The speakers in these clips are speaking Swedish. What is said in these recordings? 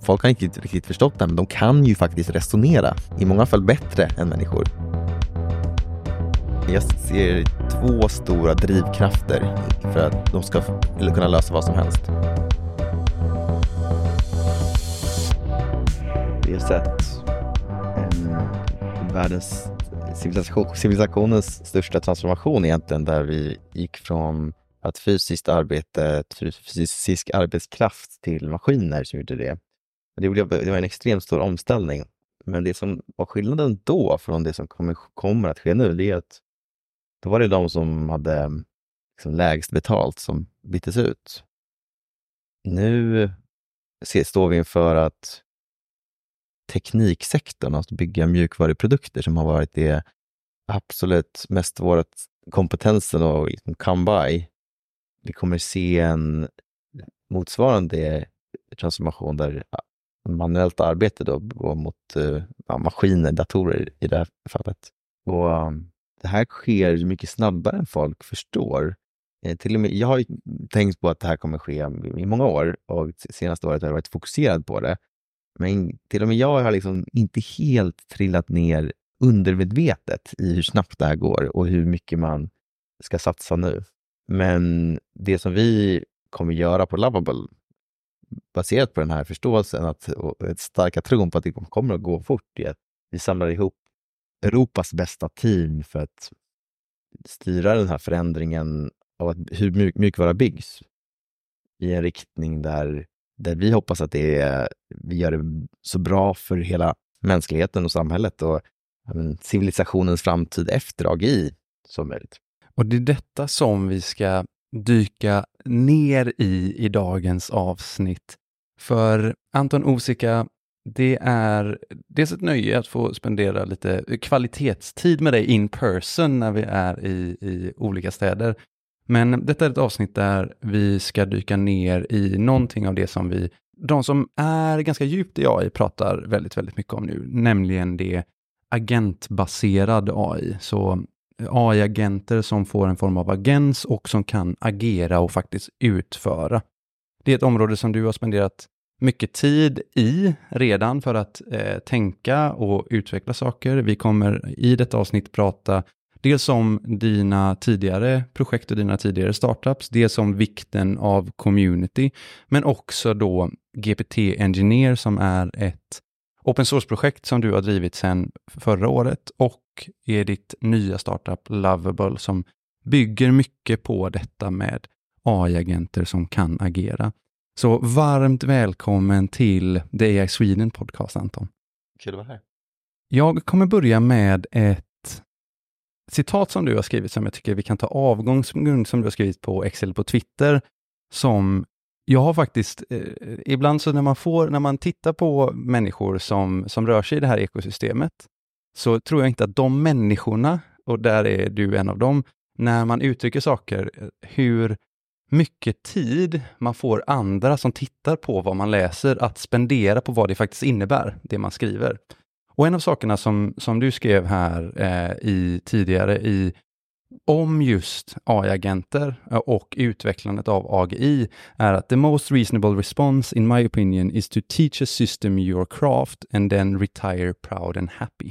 folk har inte riktigt förstått det, men de kan ju faktiskt resonera. I många fall bättre än människor. Jag ser 2 stora drivkrafter för att de ska kunna lösa vad som helst. Vi har sett världens civilisationens största transformation egentligen, där vi gick från att fysisk arbetskraft till maskiner som gjorde det. Det var en extremt stor omställning. Men det som var skillnaden då från det som kommer att ske nu, det är att då var det de som hade liksom lägst betalt som byttes ut. Nu står vi inför att tekniksektorn, att bygga mjukvaruprodukter, som har varit det absolut mest vårt kompetensen och liksom come by. Vi kommer se en motsvarande transformation där manuellt arbete då går mot maskiner, datorer i det här fallet. Och det här sker mycket snabbare än folk förstår. Till och med, jag har ju tänkt på att det här kommer ske i många år, och senaste året har jag varit fokuserad på det. Men till och med jag har liksom inte helt trillat ner undermedvetet i hur snabbt det här går och hur mycket man ska satsa nu. Men det som vi kommer göra på Lovable, baserat på den här förståelsen och ett starka tron på att det kommer att gå fort, är att vi samlar ihop Europas bästa team för att styra den här förändringen av hur mjukvara byggs i en riktning där vi hoppas att vi gör det så bra för hela mänskligheten och samhället och civilisationens framtid efter AGI som möjligt. Och det är detta som vi ska dyka ner i dagens avsnitt. För Anton Osika, det är dels ett nöje att få spendera lite kvalitetstid med dig in person när vi är i olika städer. Men detta är ett avsnitt där vi ska dyka ner i någonting av det som de som är ganska djupt i AI pratar väldigt, väldigt mycket om nu, nämligen det agentbaserad AI. Så AI-agenter som får en form av agens och som kan agera och faktiskt utföra. Det är ett område som du har spenderat mycket tid i redan för att tänka och utveckla saker. Vi kommer i detta avsnitt prata dels om dina tidigare projekt och dina tidigare startups, dels om vikten av community, men också då GPT Engineer som är ett open source-projekt som du har drivit sedan förra året, och är ditt nya startup Lovable som bygger mycket på detta med AI-agenter som kan agera. Så varmt välkommen till The AI Sweden podcast, Anton. Kul att vara här. Jag kommer börja med ett citat som du har skrivit som jag tycker vi kan ta avgångsgrund, som du har skrivit på Excel på Twitter, som jag har faktiskt ibland så när man tittar på människor som rör sig i det här ekosystemet, så tror jag inte att de människorna, och där är du en av dem, när man uttrycker saker, hur mycket tid man får andra som tittar på vad man läser att spendera på vad det faktiskt innebär, det man skriver. Och en av sakerna som du skrev här tidigare om just AI-agenter och utvecklandet av AGI är att the most reasonable response in my opinion is to teach a system your craft and then retire proud and happy.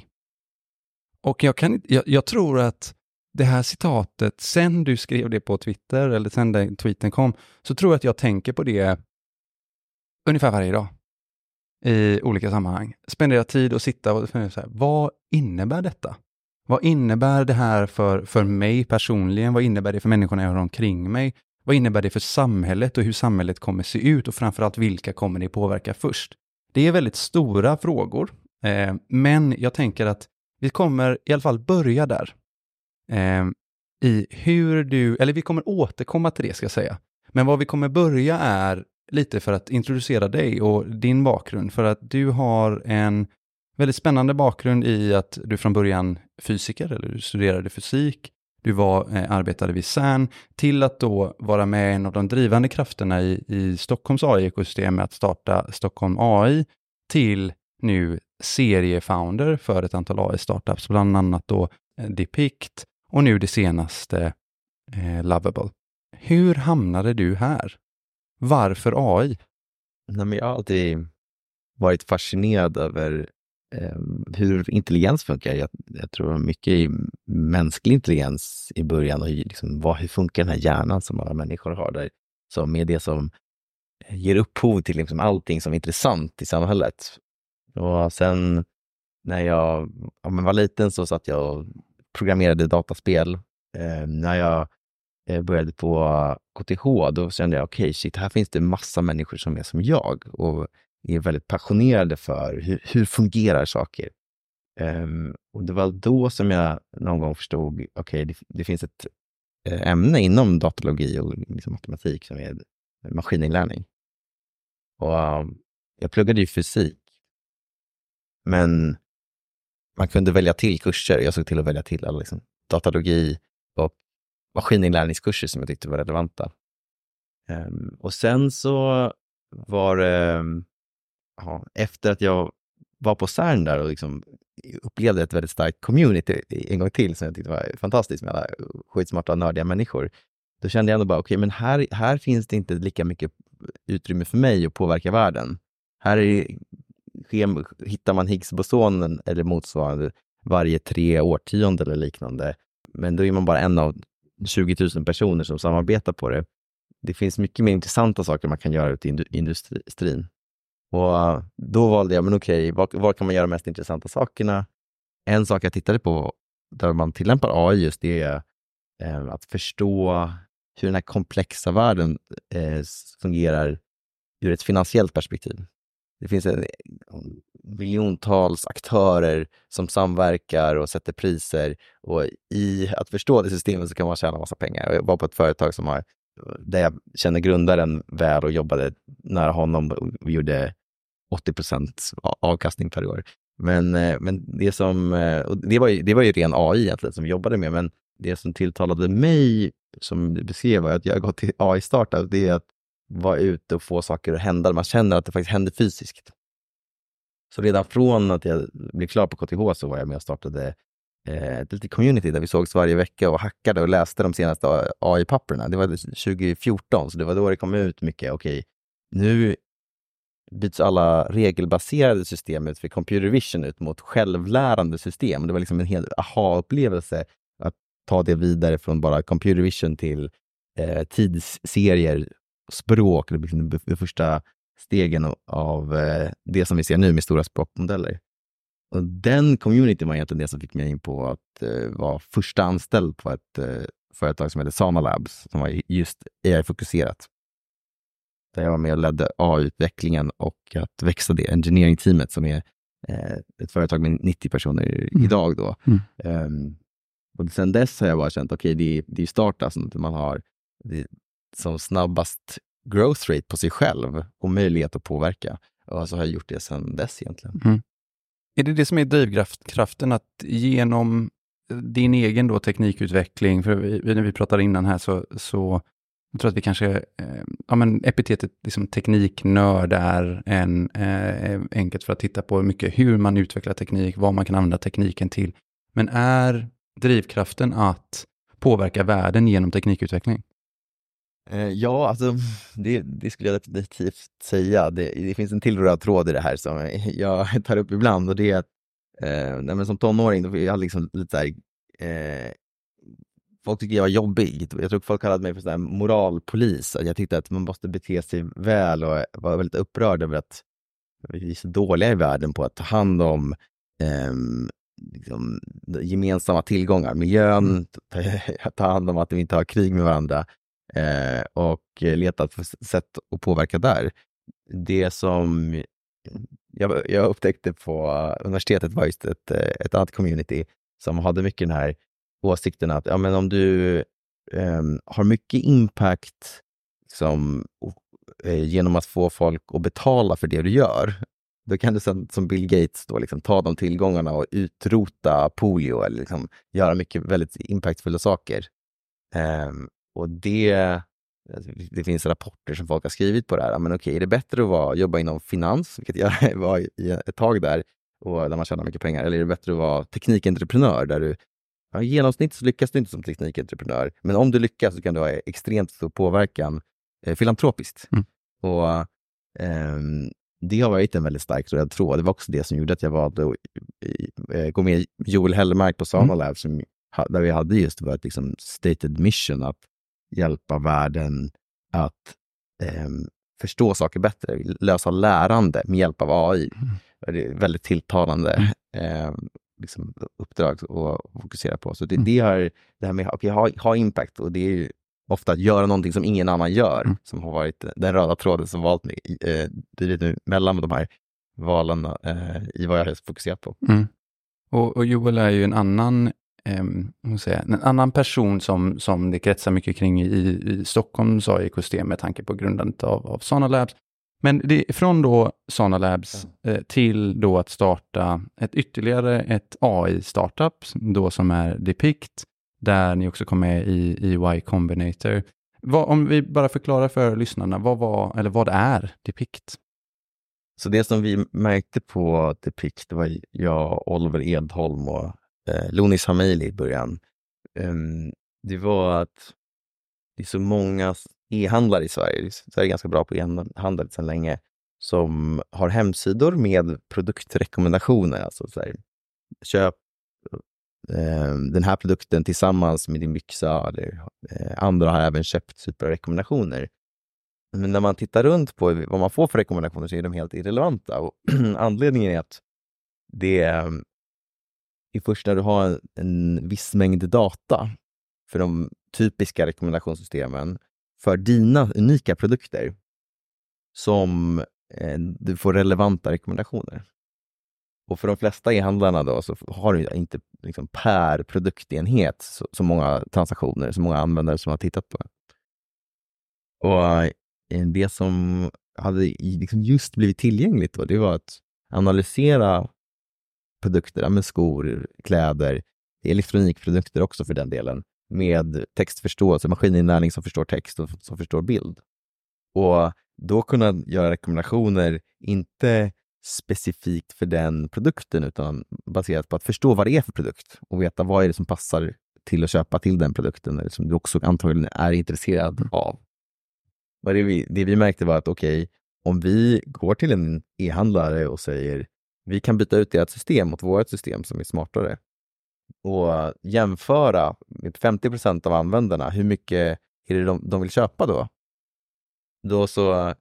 Och jag tror att det här citatet, sen du skrev det på Twitter eller sen den tweeten kom, så tror jag att jag tänker på det ungefär varje dag i olika sammanhang. Spendera tid och sitta och fundera så här, vad innebär detta? Vad innebär det här för mig personligen? Vad innebär det för människorna jag har omkring mig? Vad innebär det för samhället och hur samhället kommer se ut? Och framförallt, vilka kommer det påverka först? Det är väldigt stora frågor. Men jag tänker att vi kommer i alla fall börja där. Vi kommer återkomma till det, ska jag säga. Men vad vi kommer börja är lite för att introducera dig och din bakgrund. För att du har en väldigt spännande bakgrund i att du från början fysiker, eller du studerade fysik, du arbetade vid CERN, till att då vara med en av de drivande krafterna i Stockholms AI-ekosystem med att starta Stockholm AI, till nu seriefounder för ett antal AI-startups, bland annat då Depict och nu det senaste Lovable. Hur hamnade du här? Varför AI? Jag har alltid varit fascinerad över hur intelligens funkar. Jag tror mycket i mänsklig intelligens i början och liksom hur funkar den här hjärnan som alla människor har där, som är det som ger upphov till liksom allting som är intressant i samhället. Och sen när jag var liten så satt jag och programmerade dataspel. När jag började på KTH, då kände jag shit, här finns det massa människor som är som jag och är väldigt passionerade för hur fungerar saker. Och det var då som jag någon gång förstod, det finns ett ämne inom datalogi och liksom matematik som är maskininlärning. Och jag pluggade ju fysik, men man kunde välja till kurser. Jag såg till att välja till alla liksom datalogi och maskininlärningskurser som jag tyckte var relevanta. Och sen så var det efter att jag var på CERN där och liksom upplevde ett väldigt starkt community en gång till som jag tyckte var fantastiskt med alla skitsmarta nördiga människor. Då kände jag ändå bara, men här finns det inte lika mycket utrymme för mig att påverka världen. Hittar man Higgs-bosonen eller motsvarande varje 3 årtionden eller liknande. Men då är man bara en av 20 000 personer som samarbetar på det. Det finns mycket mer intressanta saker man kan göra ute i industrin. Och då valde jag, var kan man göra de mest intressanta sakerna? En sak jag tittade på där man tillämpar AI just det är att förstå hur den här komplexa världen fungerar ur ett finansiellt perspektiv. Det finns miljontals aktörer som samverkar och sätter priser, och i att förstå det systemet så kan man tjäna massa pengar. Jag var på ett företag där jag känner grundaren väl och jobbade nära honom och gjorde 80% avkastning per år. Men det var ju ren AI egentligen som vi jobbade med, men det som tilltalade mig som du beskrev var att jag gått till AI-startup, det är att vara ute och få saker att hända. Man känner att det faktiskt händer fysiskt. Så redan från att jag blev klar på KTH så var jag med och startade ett litet community där vi sågs varje vecka och hackade och läste de senaste AI-papperna. Det var 2014, så det var då det kom ut mycket. Nu byts alla regelbaserade systemet för computer vision ut mot självlärande system. Det var liksom en hel aha-upplevelse att ta det vidare från bara computer vision till tidsserier, språk, det första stegen av det som vi ser nu med stora språkmodeller. Och den community var egentligen det som fick mig in på att vara första anställd på ett företag som heter Sana Labs, som var just AI-fokuserat. Där jag var med och ledde AI-utvecklingen och att växa det engineering-teamet som är ett företag med 90 personer idag då. Och sen dess har jag bara känt, det är startup som man har som snabbast growth rate på sig själv och möjlighet att påverka. Och så har jag gjort det sedan dess egentligen. Är det som är drivkraften, att genom din egen då teknikutveckling, för när vi pratade innan här så jag tror att vi kanske, epitetet liksom tekniknörd är enkelt för att titta på hur man utvecklar teknik, vad man kan använda tekniken till. Men är drivkraften att påverka världen genom teknikutveckling? Ja, alltså det skulle jag definitivt säga. Det finns en till röd tråd i det här som jag tar upp ibland, och det är att som tonåring då jag liksom lite så här, folk tyckte jag var jobbig. Jag tror folk kallade mig för sån här moralpolis. Jag tyckte att man måste bete sig väl och var väldigt upprörd över att vi är så dåliga i världen på att ta hand om liksom, gemensamma tillgångar, miljön, ta hand om att vi inte har krig med varandra. Och letat för sätt att påverka där. Det som jag upptäckte på universitetet var just ett annat community som hade mycket den här åsikten att om du har mycket impact liksom, genom att få folk att betala för det du gör, då kan du som Bill Gates då, liksom, ta de tillgångarna och utrota polio eller liksom, göra mycket väldigt impactfulla saker. Och det finns rapporter som folk har skrivit på det här. Men är det bättre att jobba inom finans, vilket jag var i ett tag där, och där man tjänar mycket pengar, eller är det bättre att vara teknikentreprenör där du i genomsnitt så lyckas du inte som teknikentreprenör, men om du lyckas så kan du ha extremt stor påverkan filantropiskt. Och det har varit en väldigt stark röd tråd. Det var också det som gjorde att jag valde att gå med Joel Hellermark på Sana Lab, där vi hade just vårt liksom stated mission att hjälpa världen att förstå saker bättre, lösa lärande med hjälp av AI. Det är väldigt tilltalande liksom uppdrag att fokusera på. Så det här med att ha impact, och det är ju ofta att göra någonting som ingen annan gör, som har varit den röda tråden som valt mig nu mellan de här valen i vad jag har fokuserat på. Och Joel är ju en annan person som det kretsar mycket kring i Stockholms AI-ekosystem med tanke på grundandet av Sana Labs. Men det är från då Sana Labs till då att starta ytterligare ett AI-startup då som är Depict, där ni också kom med i Y Combinator. Om vi bara förklarar för lyssnarna, vad är Depict? Så det som vi märkte på Depict, det var jag, Oliver Edholm och Lonis Hamili i början. Det var att det är så många e-handlare i Sverige. Sverige är ganska bra på e-handel sedan länge, som har hemsidor med produktrekommendationer. Alltså så här, köp den här produkten tillsammans med din byxa, eller andra har även köpt superrekommendationer. Men när man tittar runt på vad man får för rekommendationer så är de helt irrelevanta. Och anledningen är att det är först när du har en viss mängd data för de typiska rekommendationssystemen för dina unika produkter som du får relevanta rekommendationer. Och för de flesta e-handlarna då så har du inte liksom per produktenhet så många transaktioner, så många användare som har tittat på det. Och det som hade liksom just blivit tillgängligt då, det var att analysera produkter med skor, kläder, elektronikprodukter också för den delen, med textförståelse, maskininlärning som förstår text och som förstår bild. Och då kunna göra rekommendationer inte specifikt för den produkten utan baserat på att förstå vad det är för produkt och veta vad är det som passar till att köpa till den produkten eller som du också antagligen är intresserad av. Det vi märkte var att om vi går till en e-handlare och säger vi kan byta ut ert system mot vårt system som är smartare och jämföra med 50% av användarna, hur mycket är det de vill köpa då? Då så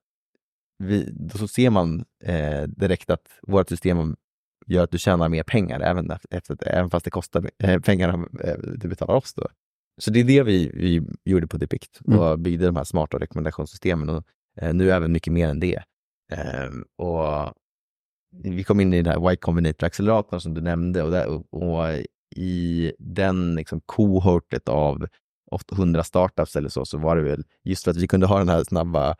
ser man direkt att vårt system gör att du tjänar mer pengar även fast det kostar pengarna du betalar oss då. Så det är det vi gjorde på Depict och byggde de här smarta rekommendationssystemen och nu även mycket mer än det. Och vi kom in i den här Y Combinator-acceleratorn som du nämnde och i den liksom kohortet av 800 startups eller så var det väl just för att vi kunde ha den här snabba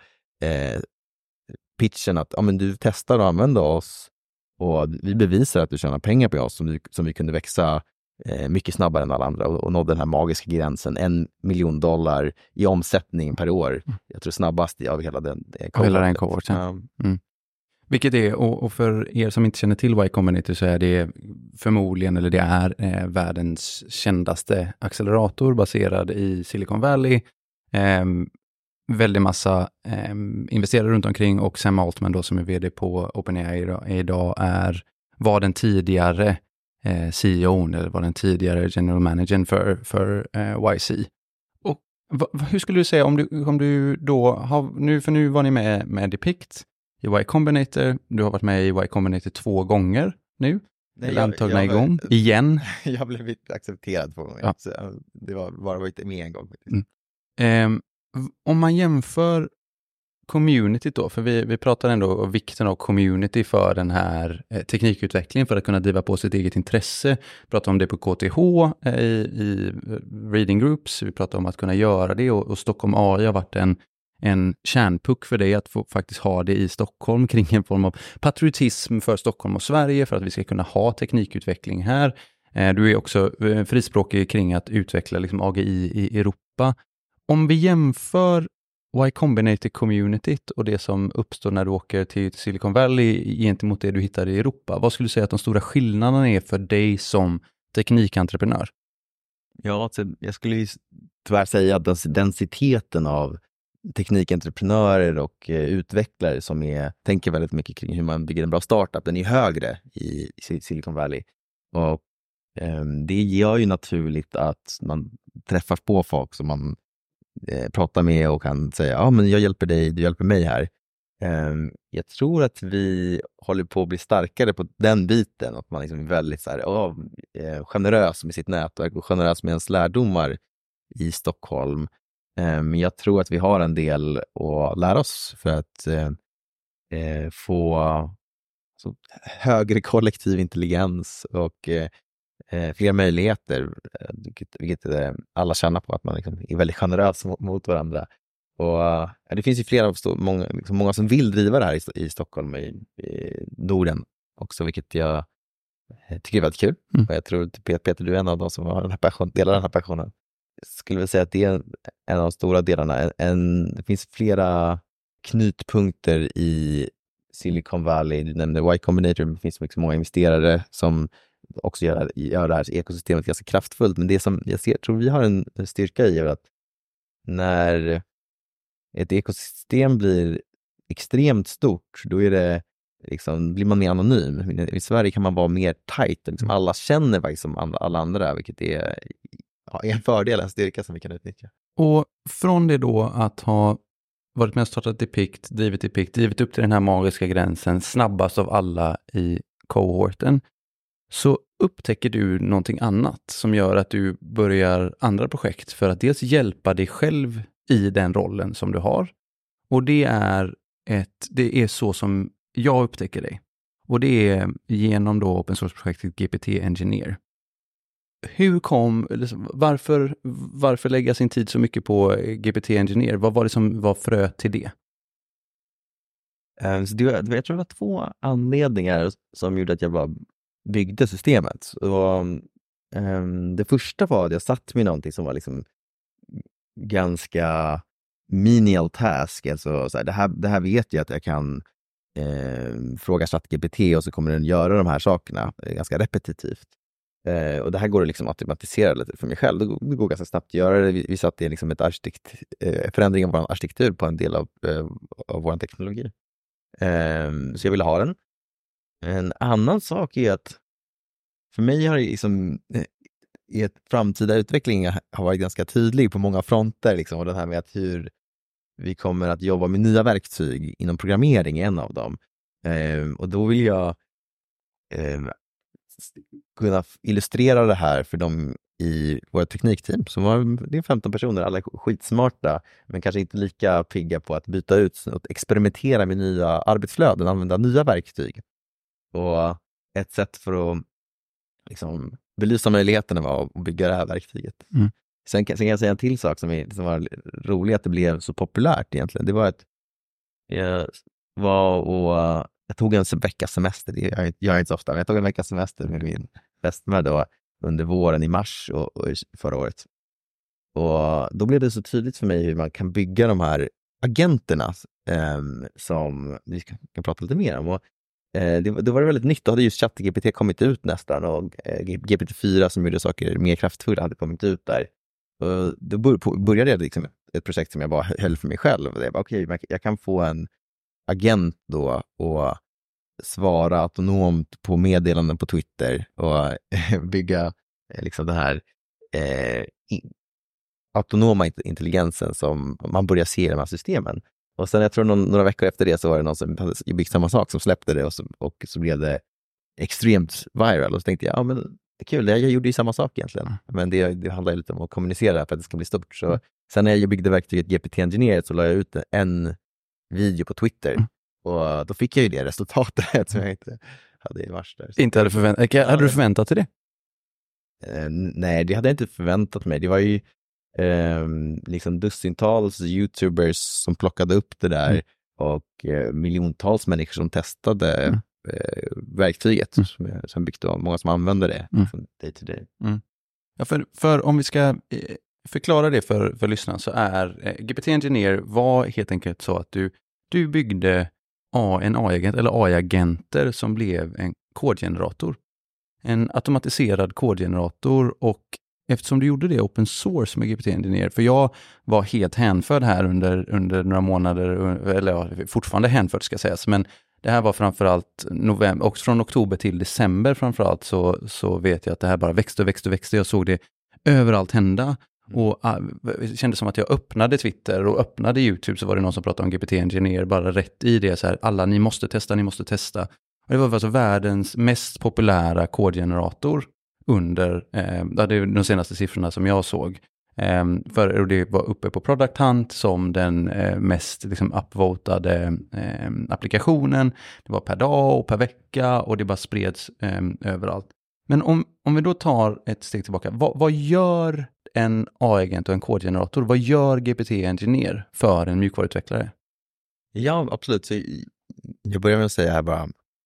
pitchen att men du testar att använda oss och vi bevisar att du tjänar pengar på oss som vi kunde växa mycket snabbare än alla andra och nådde den här magiska gränsen, $1 million i omsättning per år. Jag tror snabbast av hela den kohorten. Vilket är, och för er som inte känner till Y Combinator så är det förmodligen, eller det är världens kändaste accelerator baserad i Silicon Valley. Väldigt massa investerare runt omkring och Sam Altman då som är vd på OpenAI idag var den tidigare CEO:n eller var den tidigare general managern för YC. Och hur skulle du säga om du då har, för nu var ni med Depict i Y Combinator, du har varit med i Y Combinator 2 gånger nu. Nej, antagna igång igen. Jag blev inte accepterad 2 gånger. Ja. Så det var bara varit med en gång. Om man jämför communityt då, för vi pratar ändå om vikten av community för den här teknikutvecklingen för att kunna driva på sitt eget intresse. Vi pratar om det på KTH i reading groups, vi pratar om att kunna göra det och Stockholm AI har varit en kärnpuck för dig att få faktiskt ha det i Stockholm kring en form av patriotism för Stockholm och Sverige för att vi ska kunna ha teknikutveckling här. Du är också frispråkig kring att utveckla liksom AGI i Europa. Om vi jämför Y Combinator-communityt och det som uppstår när du åker till Silicon Valley gentemot det du hittar i Europa, vad skulle du säga att de stora skillnaderna är för dig som teknikentreprenör? Ja, alltså, jag skulle tyvärr säga att densiteten av teknikentreprenörer och utvecklare som tänker väldigt mycket kring hur man bygger en bra startup. Den är högre i Silicon Valley. Och det gör ju naturligt att man träffar på folk som man pratar med och kan säga, ja men jag hjälper dig, du hjälper mig här. Jag tror att vi håller på att bli starkare på den biten, att man liksom är väldigt så här, generös med sitt nätverk och generös med ens lärdomar i Stockholm. Men jag tror att vi har en del att lära oss för att få högre kollektiv intelligens och fler möjligheter, vilket alla känner på, att man liksom är väldigt generös mot varandra. Och det finns ju många som vill driva det här i Stockholm och i Norden också, vilket jag tycker är väldigt kul. Och jag tror att Peter, du är en av dem som har delar den här passionen. Jag skulle väl säga att det är en av de stora delarna. Det finns flera knutpunkter i Silicon Valley. Du nämnde Y Combinator, det finns mycket många investerare som också gör det här ekosystemet ganska kraftfullt. Men det som jag tror vi har en styrka i är att när ett ekosystem blir extremt stort, då blir man mer anonym. I Sverige kan man vara mer tight. Alla känner faktiskt som alla andra, vilket är en fördel, en styrka som vi kan utnyttja. Och från det då att ha varit med och startat Depict, drivit upp till den här magiska gränsen, snabbast av alla i cohorten, så upptäcker du någonting annat som gör att du börjar andra projekt för att dels hjälpa dig själv i den rollen som du har. Och det är så som jag upptäcker dig. Och det är genom då open source-projektet GPT Engineer. Varför lägga sin tid så mycket på GPT Engineer? Vad var det som var frö till det? Jag tror det var 2 anledningar som gjorde att jag bara byggde systemet. Och, det första var att jag satt med någonting som var liksom ganska menial task. Alltså, det här vet jag att jag kan fråga ChatGPT och så kommer den göra de här sakerna. Det är ganska repetitivt. Och det här går det liksom att automatisera lite för mig själv. Det går ganska snabbt att göra det. Vi satte liksom förändring av vår arkitektur på en del av vår teknologi. Så jag ville ha den. En annan sak är att för mig har det liksom i ett framtida utveckling har varit ganska tydlig på många fronter liksom, och den här med att hur vi kommer att jobba med nya verktyg inom programmering är en av dem. Och då vill jag kunna illustrera det här för dem i våra teknikteam. Det är 15 personer, alla är skitsmarta, men kanske inte lika pigga på att byta ut och experimentera med nya arbetsflöden, använda nya verktyg. Och ett sätt för att liksom belysa möjligheterna var att bygga det här verktyget. Sen kan jag säga en till sak som var rolig, att det blev så populärt egentligen. Det var att jag tog en veckas semester. Jag gör inte så ofta, men jag tog en veckas semester med min fästmö då under våren i mars och förra året. Och då blev det så tydligt för mig hur man kan bygga de här agenterna som vi kan prata lite mer om. Och det var väldigt nytt. Då hade just ChatGPT kommit ut nästan, och GPT-4 som gjorde saker mer kraftfulla hade kommit ut där. Och då började jag liksom ett projekt som jag bara höll för mig själv. Det var okej, jag kan få en agent då och svara autonomt på meddelanden på Twitter och bygga liksom det här autonoma intelligensen som man börjar se i de här systemen. Och sen jag tror några veckor efter det så var det någon som hade byggt samma sak som släppte det, och så blev det extremt viral. Och så tänkte jag, ja men det är kul, jag gjorde ju samma sak egentligen. Men det handlar lite om att kommunicera för att det ska bli stort. Så sen när jag byggde verktyget GPT Engineer så la jag ut en video på Twitter. Och då fick jag ju det resultatet som jag inte hade i mars där. Inte hade hade du förväntat dig det? Nej, det hade jag inte förväntat mig. Det var ju liksom dussintals YouTubers som plockade upp det där och miljontals människor som testade verktyget som byggt av många som använder det day to day. Ja, för om vi ska förklara det för lyssnarna, så är GPT Engineer var helt enkelt så att du byggde en AI-agent eller AI-agenter som blev en kodgenerator. En automatiserad kodgenerator, och eftersom du gjorde det open source med GPT Engineer, för jag var helt hänförd här under några månader, eller ja, fortfarande hänförd ska sägas, men det här var framförallt november, och från oktober till december framförallt så vet jag att det här bara växte. Jag såg det överallt hända. Och det kändes som att jag öppnade Twitter och öppnade YouTube, så var det någon som pratade om GPT Engineer bara rätt i det. Så här, alla, ni måste testa. Och det var alltså världens mest populära kodgenerator under det är de senaste siffrorna som jag såg. För det var uppe på Product Hunt som den mest liksom upvotade applikationen. Det var per dag och per vecka och det bara spreds överallt. Men om vi då tar ett steg tillbaka, vad gör en AI-agent och en kodgenerator? Vad gör GPT Engineer för en mjukvaruutvecklare? Ja, absolut. Så jag börjar med att säga här bara,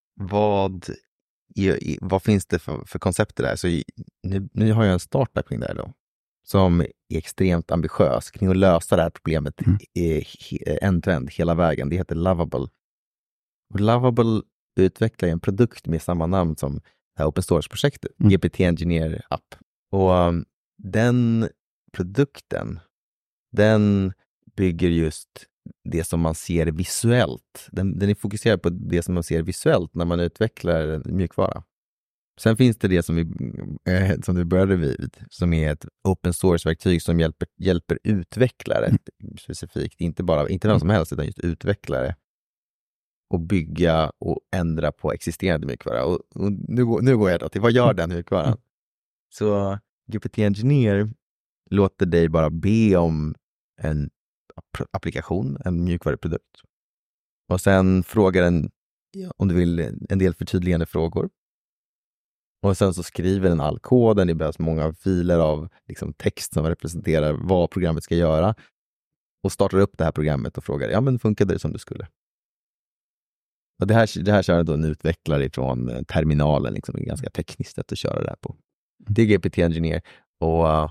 vad finns det för koncepter där? Så nu har jag en startup kring det här då, som är extremt ambitiös kring att lösa det här problemet end-to-end, hela vägen. Det heter Lovable. Och Lovable utvecklar en produkt med samma namn som det här open source-projektet, GPT Engineer App. Och den produkten, den bygger just det som man ser visuellt. Den är fokuserad på det som man ser visuellt när man utvecklar en mjukvara. Sen finns det som du började vid, som är ett open source-verktyg som hjälper utvecklare specifikt, inte vem som helst utan just utvecklare, och bygga och ändra på existerande mjukvara. Och nu går jag då till vad gör den mjukvaran? Så GPT Engineer låter dig bara be om en applikation, en mjukvaruprodukt. Och sen frågar den om du vill en del förtydligande frågor. Och sen så skriver den all koden. Det behövs många filer av liksom text som representerar vad programmet ska göra. Och startar upp det här programmet och frågar, ja men funkade det som du skulle? Och det här kör då en utvecklare från terminalen, liksom, det är ganska tekniskt att köra det här på. Det är GPT Engineer. Och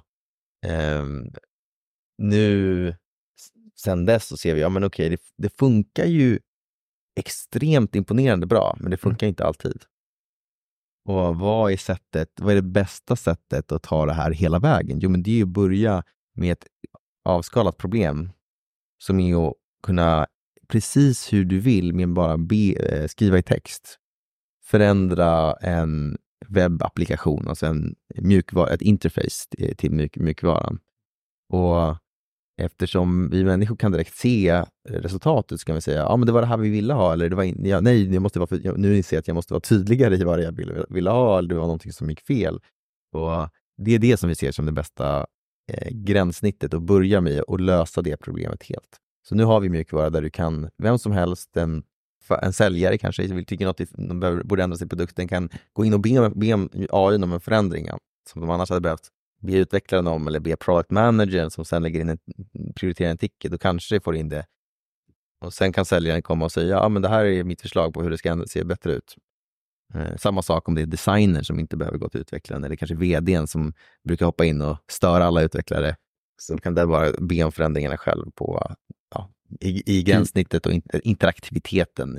nu sen dess så ser vi, ja men okej, det funkar ju extremt imponerande bra, men det funkar inte alltid. Och vad är det bästa sättet att ta det här hela vägen? Jo, men det är ju att börja med ett avskalat problem som är att kunna precis hur du vill, men bara skriva i text, förändra en webbapplikation, alltså ett interface till mjukvaran. Och eftersom vi människor kan direkt se resultatet, så kan vi säga, ja men det var det här vi ville ha, eller det var nu inser jag att jag måste vara tydligare i vad jag ville ha, eller det var någonting som gick fel. Och det är det som vi ser som det bästa gränssnittet, att börja med och lösa det problemet helt. Så nu har vi mjukvara där du kan, vem som helst, en säljare kanske tycker något de borde ändra sin produkt, den kan gå in och be om AI om en förändring som de annars hade behövt be utvecklaren om, eller be product managern som sen lägger in prioriterar en ticket, då kanske får in det. Och sen kan säljaren komma och säga, ja men det här är mitt förslag på hur det ska se bättre ut. Samma sak om det är designer som inte behöver gå till utvecklaren, eller kanske vdn som brukar hoppa in och störa alla utvecklare. Så kan det bara be om förändringarna själv på i gränssnittet och interaktiviteten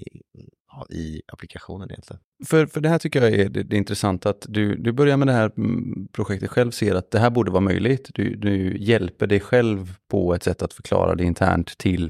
i applikationen egentligen. För det här tycker jag är det intressant, att du börjar med det här projektet själv, ser att det här borde vara möjligt. Du hjälper dig själv på ett sätt att förklara det internt till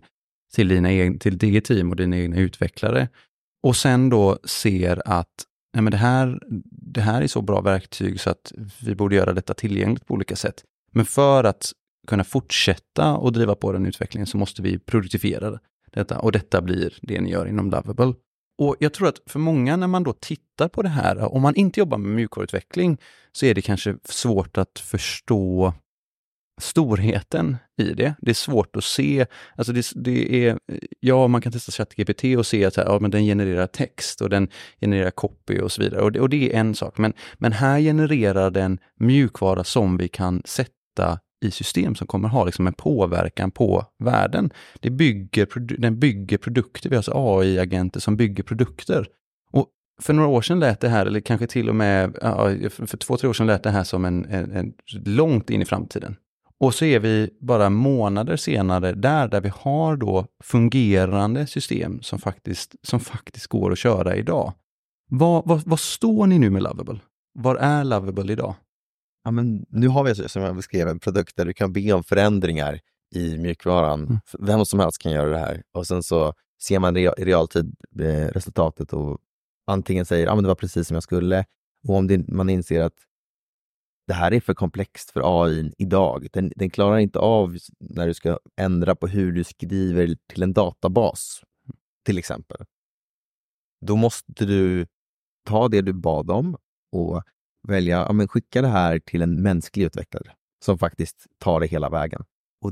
ditt team och dina egna utvecklare. Och sen då ser att nej, men det här är så bra verktyg så att vi borde göra detta tillgängligt på olika sätt. Men för att kunna fortsätta och driva på den utvecklingen så måste vi produktifiera detta. Och detta blir det ni gör inom Lovable. Och jag tror att för många, när man då tittar på det här, om man inte jobbar med mjukvaruutveckling, så är det kanske svårt att förstå storheten i det. Det är svårt att se, alltså det är, ja, man kan testa ChatGPT och se att men den genererar text och den genererar copy och så vidare. Och det är en sak, men här genererar den mjukvara som vi kan sätta i system som kommer ha liksom en påverkan på världen. Den bygger produkter, vi har alltså AI-agenter som bygger produkter. Och för några år sedan lät det här, eller kanske till och med för 2-3 år sedan lät det här som en långt in i framtiden. Och så är vi bara månader senare där vi har då fungerande system som faktiskt går att köra idag. Vad står ni nu med Lovable? Var är Lovable idag? Ja, men nu har vi, som jag beskrev, en produkt där du kan be om förändringar i mjukvaran. Vem som helst kan göra det här. Och sen så ser man i realtid resultatet och antingen säger men det var precis som jag skulle. Och om man inser att det här är för komplext för AI idag. Den klarar inte av när du ska ändra på hur du skriver till en databas, till exempel. Då måste du ta det du bad om och välja, skicka det här till en mänsklig utvecklare som faktiskt tar det hela vägen. Och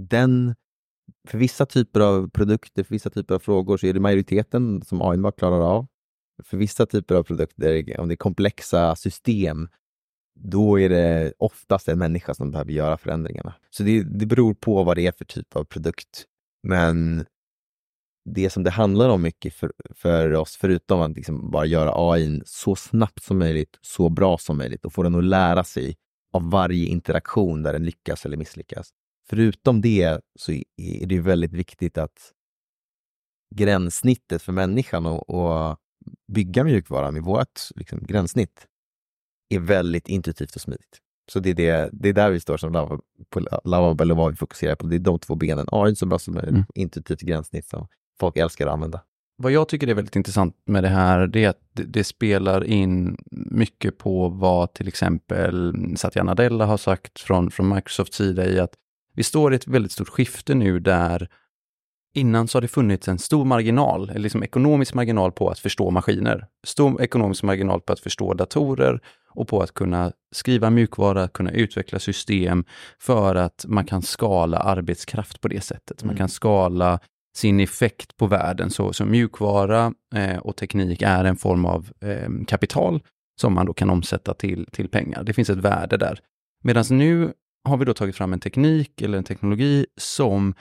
för vissa typer av produkter, för vissa typer av frågor så är det majoriteten som AI bara klarar av. För vissa typer av produkter, om det är komplexa system, då är det oftast en människa som behöver göra förändringarna. Så det beror på vad det är för typ av produkt. Men det som det handlar om mycket för oss, förutom att liksom bara göra AI så snabbt som möjligt, så bra som möjligt och få den att lära sig av varje interaktion där den lyckas eller misslyckas. Förutom det så är det väldigt viktigt att gränssnittet för människan och bygga mjukvara med vårt gränssnitt är väldigt intuitivt och smidigt. Så det är där vi står som Lovable och vad vi fokuserar på. Det är de två benen. AI så bra som möjligt, intuitivt gränssnitt som folk älskar att använda. Vad jag tycker är väldigt intressant med det här, det är att det spelar in mycket på vad till exempel Satya Nadella har sagt från Microsofts sida i att vi står i ett väldigt stort skifte nu där innan så har det funnits en stor marginal, eller liksom ekonomisk marginal på att förstå maskiner. Stor ekonomisk marginal på att förstå datorer och på att kunna skriva mjukvara, kunna utveckla system för att man kan skala arbetskraft på det sättet. Man kan skala sin effekt på världen. Så mjukvara och teknik är en form av kapital som man då kan omsätta till pengar. Det finns ett värde där. Medan nu har vi då tagit fram en teknik eller en teknologi som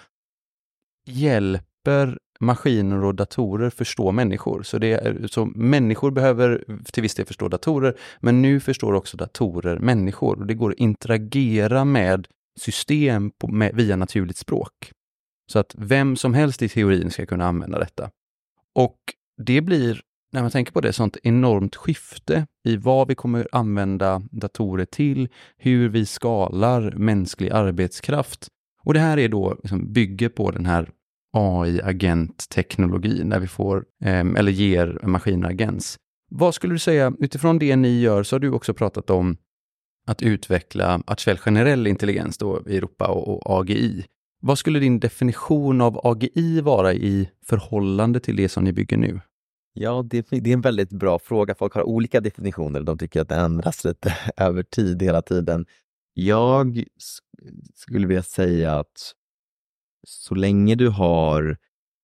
hjälper maskiner och datorer förstå människor. Så människor behöver till viss del förstå datorer, men nu förstår också datorer människor. Och det går att interagera med system via naturligt språk. Så att vem som helst i teorin ska kunna använda detta. Och det blir, när man tänker på det, sånt enormt skifte i vad vi kommer använda datorer till, hur vi skalar mänsklig arbetskraft. Och det här är då bygger på den här AI-agent-teknologin där vi får, eller ger maskiner agens. Vad skulle du säga, utifrån det ni gör så har du också pratat om att utveckla artificiell generell intelligens då i Europa och AGI. Vad skulle din definition av AGI vara i förhållande till det som ni bygger nu? Ja, det är en väldigt bra fråga. Folk har olika definitioner. De tycker att det ändras lite över tid hela tiden. Jag skulle vilja säga att så länge du har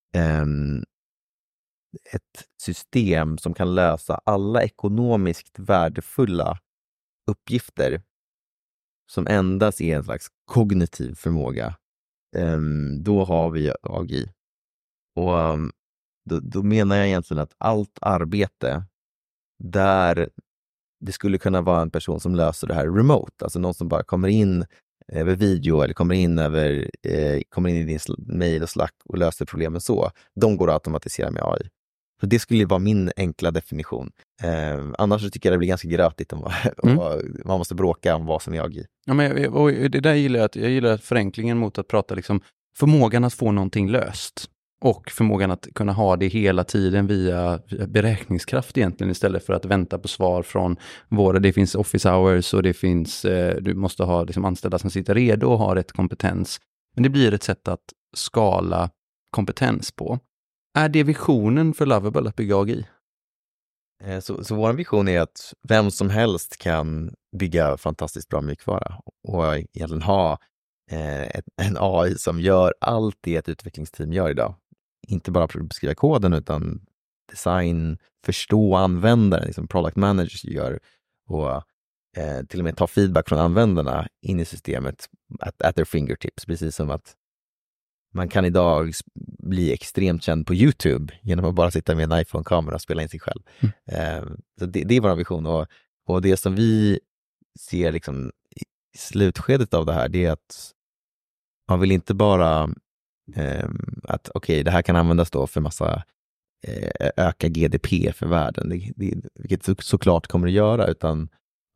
ett system som kan lösa alla ekonomiskt värdefulla uppgifter som endast är en slags kognitiv förmåga, då har vi AGI. Och då menar jag egentligen att allt arbete där det skulle kunna vara en person som löser det här remote, alltså någon som bara kommer in över video eller kommer in i din mail och Slack och löser problemen så, de går att automatisera med AI. Så det skulle vara min enkla definition. Annars så tycker jag det blir ganska grötigt om man måste bråka om vad som är AGI. Ja, men och det där jag gillar förenklingen mot att prata förmågan att få någonting löst. Och förmågan att kunna ha det hela tiden via beräkningskraft egentligen istället för att vänta på svar från det finns office hours och det finns, du måste ha anställda som sitter redo och har rätt kompetens. Men det blir ett sätt att skala kompetens på. Är det visionen för Lovable att bygga AGI? Så vår vision är att vem som helst kan bygga fantastiskt bra mjukvara och egentligen ha en AI som gör allt det ett utvecklingsteam gör idag. Inte bara skriva koden utan design, förstå användaren, product managers gör och till och med ta feedback från användarna in i systemet at their fingertips. Precis som att man kan idag bli extremt känd på YouTube genom att bara sitta med en iPhone-kamera och spela in sig själv. Så det är vår vision och det som vi ser i slutskedet av det här, det är att man vill inte bara att det här kan användas då för massa öka GDP för världen, vilket såklart kommer att göra, utan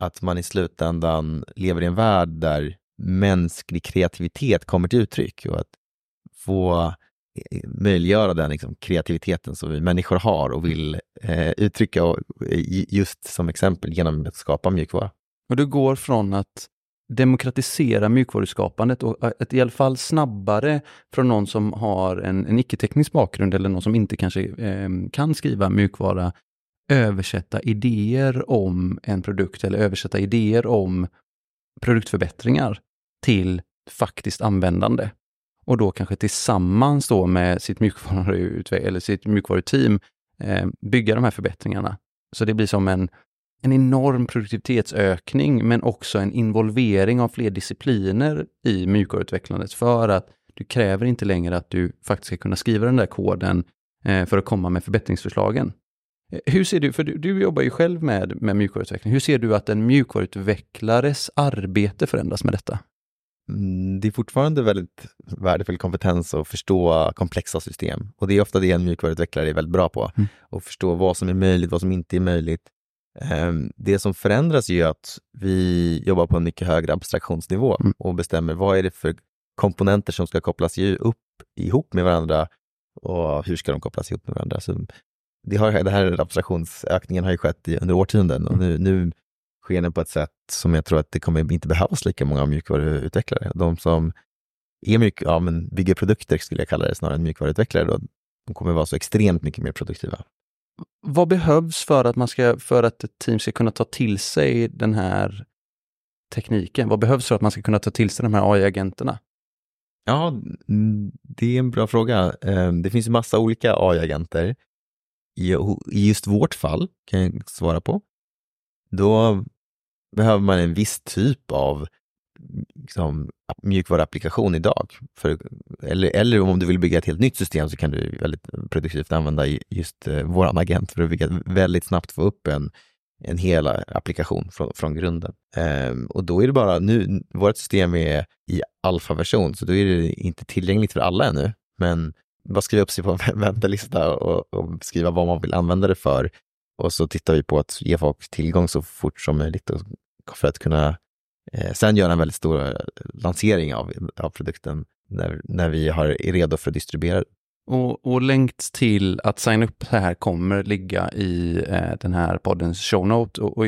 att man i slutändan lever i en värld där mänsklig kreativitet kommer till uttryck och att få möjliggöra den liksom, kreativiteten som vi människor har och vill uttrycka just som exempel genom att skapa mjukvara. Och du går från att demokratisera mjukvaruskapandet och att i alla fall snabbare från någon som har en icke-teknisk bakgrund eller någon som inte kanske kan skriva mjukvara, översätta idéer om en produkt eller översätta idéer om produktförbättringar till faktiskt användande. Och då kanske tillsammans då med sitt mjukvaruteam bygga de här förbättringarna. Så det blir som en enorm produktivitetsökning men också en involvering av fler discipliner i mjukvaruutvecklandet för att du kräver inte längre att du faktiskt ska kunna skriva den där koden för att komma med förbättringsförslagen. Hur ser du, för du jobbar ju själv med mjukvaruutveckling, hur ser du att en mjukvaruutvecklares arbete förändras med detta? Det är fortfarande väldigt värdefull kompetens att förstå komplexa system. Och det är ofta det en mjukvaruutvecklare är väldigt bra på. Att förstå vad som är möjligt, vad som inte är möjligt. Det som förändras är ju att vi jobbar på en mycket högre abstraktionsnivå och bestämmer vad är det för komponenter som ska kopplas ihop med varandra och hur ska de kopplas ihop med varandra. Så det här abstraktionsökningen har ju skett under årtionden och nu sker den på ett sätt som jag tror att det kommer inte behövas lika många mjukvaruutvecklare. De som är bygger produkter skulle jag kalla det snarare än mjukvaruutvecklare då, de kommer vara så extremt mycket mer produktiva. Vad behövs för att ett team ska kunna ta till sig den här tekniken? Vad behövs för att man ska kunna ta till sig de här AI-agenterna? Ja, det är en bra fråga. Det finns en massa olika AI-agenter. I just vårt fall kan jag svara på. Då behöver man en viss typ av liksom, mjukvaruapplikation idag. Eller om du vill bygga ett helt nytt system så kan du väldigt produktivt använda just våran agent för att väldigt snabbt få upp en hel applikation från grunden. Och då är det bara nu, vårt system är i alfaversion så då är det inte tillgängligt för alla ännu. Men bara skriva upp sig på en väntelista och skriva vad man vill använda det för. Och så tittar vi på att ge folk tillgång så fort som möjligt för att kunna sen göra en väldigt stor lansering av produkten när vi är redo för att distribuera. Och länk till att signa upp här kommer ligga i den här poddens show note. Och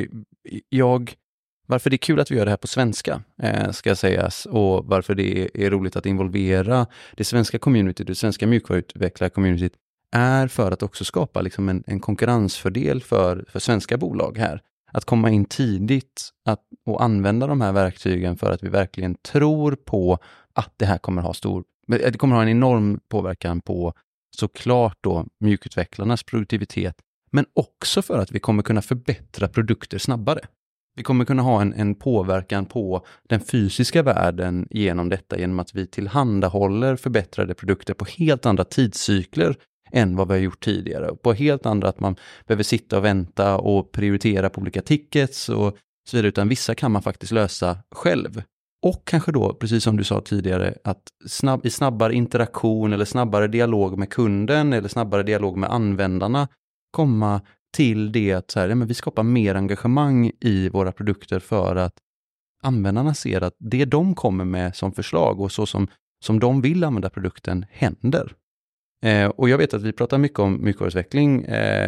varför det är kul att vi gör det här på svenska ska sägas och varför det är roligt att involvera det svenska communityt, det svenska mjukvaruutvecklar-communityt är för att också skapa liksom en konkurrensfördel för svenska bolag här. Att komma in tidigt och använda de här verktygen för att vi verkligen tror på att det här kommer ha en enorm påverkan på såklart då mjukutvecklarnas produktivitet, men också för att vi kommer kunna förbättra produkter snabbare. Vi kommer kunna ha en påverkan på den fysiska världen genom detta, genom att vi tillhandahåller förbättrade produkter på helt andra tidscykler än vad vi har gjort tidigare. Och på helt andra att man behöver sitta och vänta och prioritera på olika tickets och så vidare, utan vissa kan man faktiskt lösa själv. Och kanske då, precis som du sa tidigare, att i snabbare interaktion eller snabbare dialog med kunden eller snabbare dialog med användarna komma till det att men vi skapar mer engagemang i våra produkter för att användarna ser att det de kommer med som förslag och så som de vill använda produkten händer. Och jag vet att vi pratar mycket om mjukvaruutveckling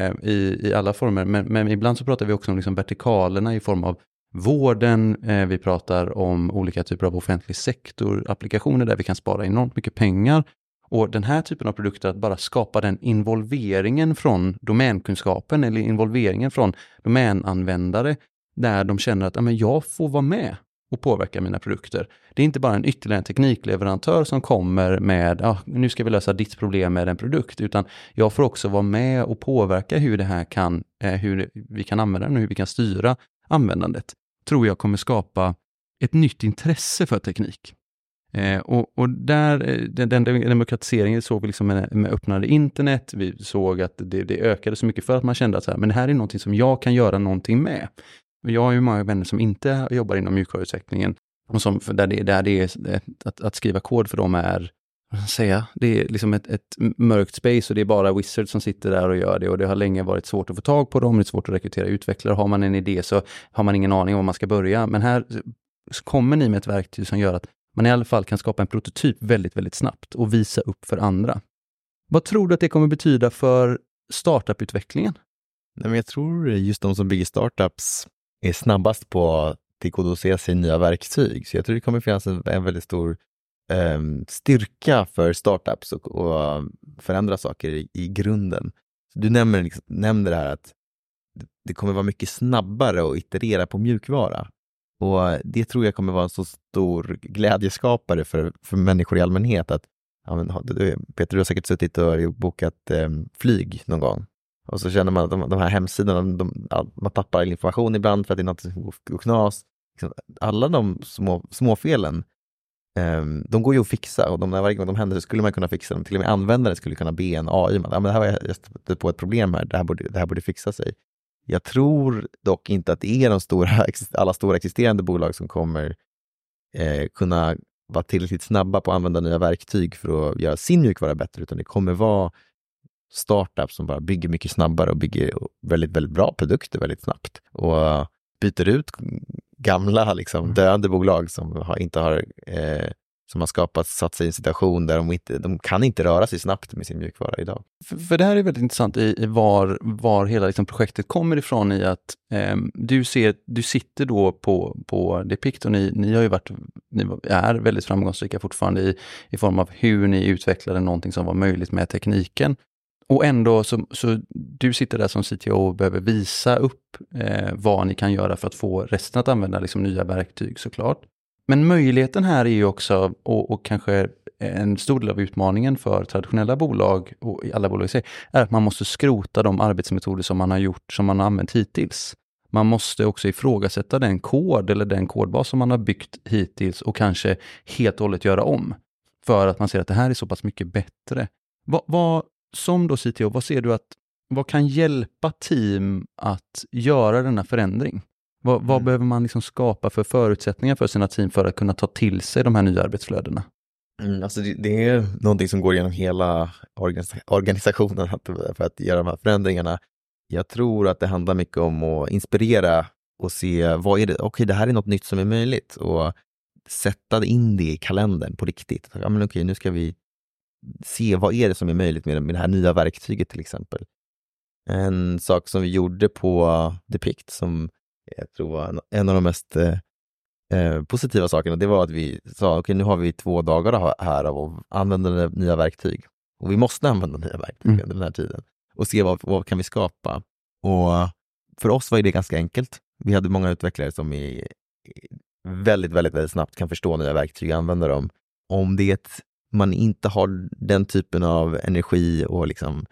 i alla former, men ibland så pratar vi också om liksom vertikalerna i form av vården, vi pratar om olika typer av offentlig sektor-applikationer där vi kan spara enormt mycket pengar. Och den här typen av produkter, att bara skapa den involveringen från domänkunskapen eller involveringen från domänanvändare där de känner att jag får vara med och påverka mina produkter. Det är inte bara en ytterligare teknikleverantör som kommer med nu ska vi lösa ditt problem med en produkt, utan jag får också vara med och påverka hur det här hur vi kan använda den och hur vi kan styra användandet. Tror jag kommer skapa ett nytt intresse för teknik. Och där, den demokratiseringen såg vi liksom med öppnade internet. Vi såg att det ökade så mycket för att man kände att men det här är någonting som jag kan göra någonting med. Jag har ju många vänner som inte jobbar inom mjukvaruutvecklingen och där det är att skriva kod för dem är säga, det är liksom ett mörkt space och det är bara Wizard som sitter där och gör det, och det har länge varit svårt att få tag på dem, det är svårt att rekrytera utvecklare. Har man en idé så har man ingen aning om var man ska börja, men här kommer ni med ett verktyg som gör att man i alla fall kan skapa en prototyp väldigt, väldigt snabbt och visa upp för andra. Vad tror du att det kommer betyda för startup-utvecklingen? Nej, men jag tror just de som bygger startups är snabbast på att tillgodose sig nya verktyg. Så jag tror det kommer finnas en väldigt stor styrka för startups och förändra saker i grunden. Så du nämner det här att det kommer vara mycket snabbare att iterera på mjukvara. Och det tror jag kommer vara en så stor glädjeskapare för människor i allmänhet. Att, Peter, du har säkert suttit och bokat flyg någon gång. Och så känner man att de här hemsidorna, man tappar information ibland för att det är något som går knas. Alla de småfelen, de går ju att fixa, och varje gång de händer så skulle man kunna fixa dem. Till och med användare skulle kunna be en AI. Men det här var jag stött på ett problem här, det här borde fixa sig. Jag tror dock inte att det är alla stora existerande bolag som kommer kunna vara tillräckligt snabba på att använda nya verktyg för att göra sin mjukvara bättre, utan det kommer vara startups som bara bygger mycket snabbare och bygger väldigt, väldigt bra produkter väldigt snabbt och byter ut gamla döende bolag som inte har som har satt sig i en situation där de kan inte röra sig snabbt med sin mjukvara idag. För det här är väldigt intressant i var hela projektet kommer ifrån, i att du sitter då på Depict, och ni är väldigt framgångsrika fortfarande i form av hur ni utvecklade någonting som var möjligt med tekniken. Och ändå så du sitter där som CTO och behöver visa upp vad ni kan göra för att få resten att använda nya verktyg, såklart. Men möjligheten här är ju också, och kanske en stor del av utmaningen för traditionella bolag och i alla bolag i sig, är att man måste skrota de arbetsmetoder som man har använt hittills. Man måste också ifrågasätta den kod eller den kodbas som man har byggt hittills och kanske helt och hållet göra om, för att man ser att det här är så pass mycket bättre. Som då CTO, vad kan hjälpa team att göra denna förändring? Vad behöver man skapa för förutsättningar för sina team för att kunna ta till sig de här nya arbetsflödena? Alltså det är någonting som går igenom hela organisationen för att göra de här förändringarna. Jag tror att det handlar mycket om att inspirera och se vad är det? Okej, det här är något nytt som är möjligt, och sätta in det i kalendern på riktigt. Ja, men okej, nu ska vi se vad är det som är möjligt med det här nya verktyget till exempel. En sak som vi gjorde på Depict som jag tror var en av de mest positiva sakerna, det var att vi sa okej, nu har vi 2 dagar här av att använda nya verktyg. Och vi måste använda nya verktyg under den här tiden. Och se vad kan vi skapa. Och för oss var det ganska enkelt. Vi hade många utvecklare som väldigt, väldigt, väldigt snabbt kan förstå nya verktyg och använda dem. Om man inte har den typen av energi och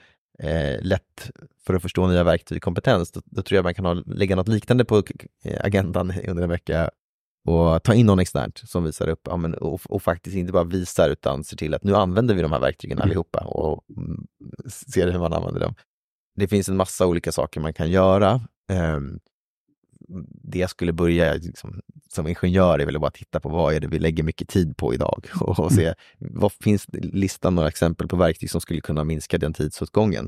lätt för att förstå nya verktyg kompetens, då tror jag man kan lägga något liknande på agendan under en vecka och ta in någon externt som visar upp och faktiskt inte bara visar utan ser till att nu använder vi de här verktygen allihopa och ser hur man använder dem. Det finns en massa olika saker man kan göra. Det jag skulle börja som ingenjör är väl bara titta på vad är det vi lägger mycket tid på idag och se vad finns listan några exempel på verktyg som skulle kunna minska den tidsåtgången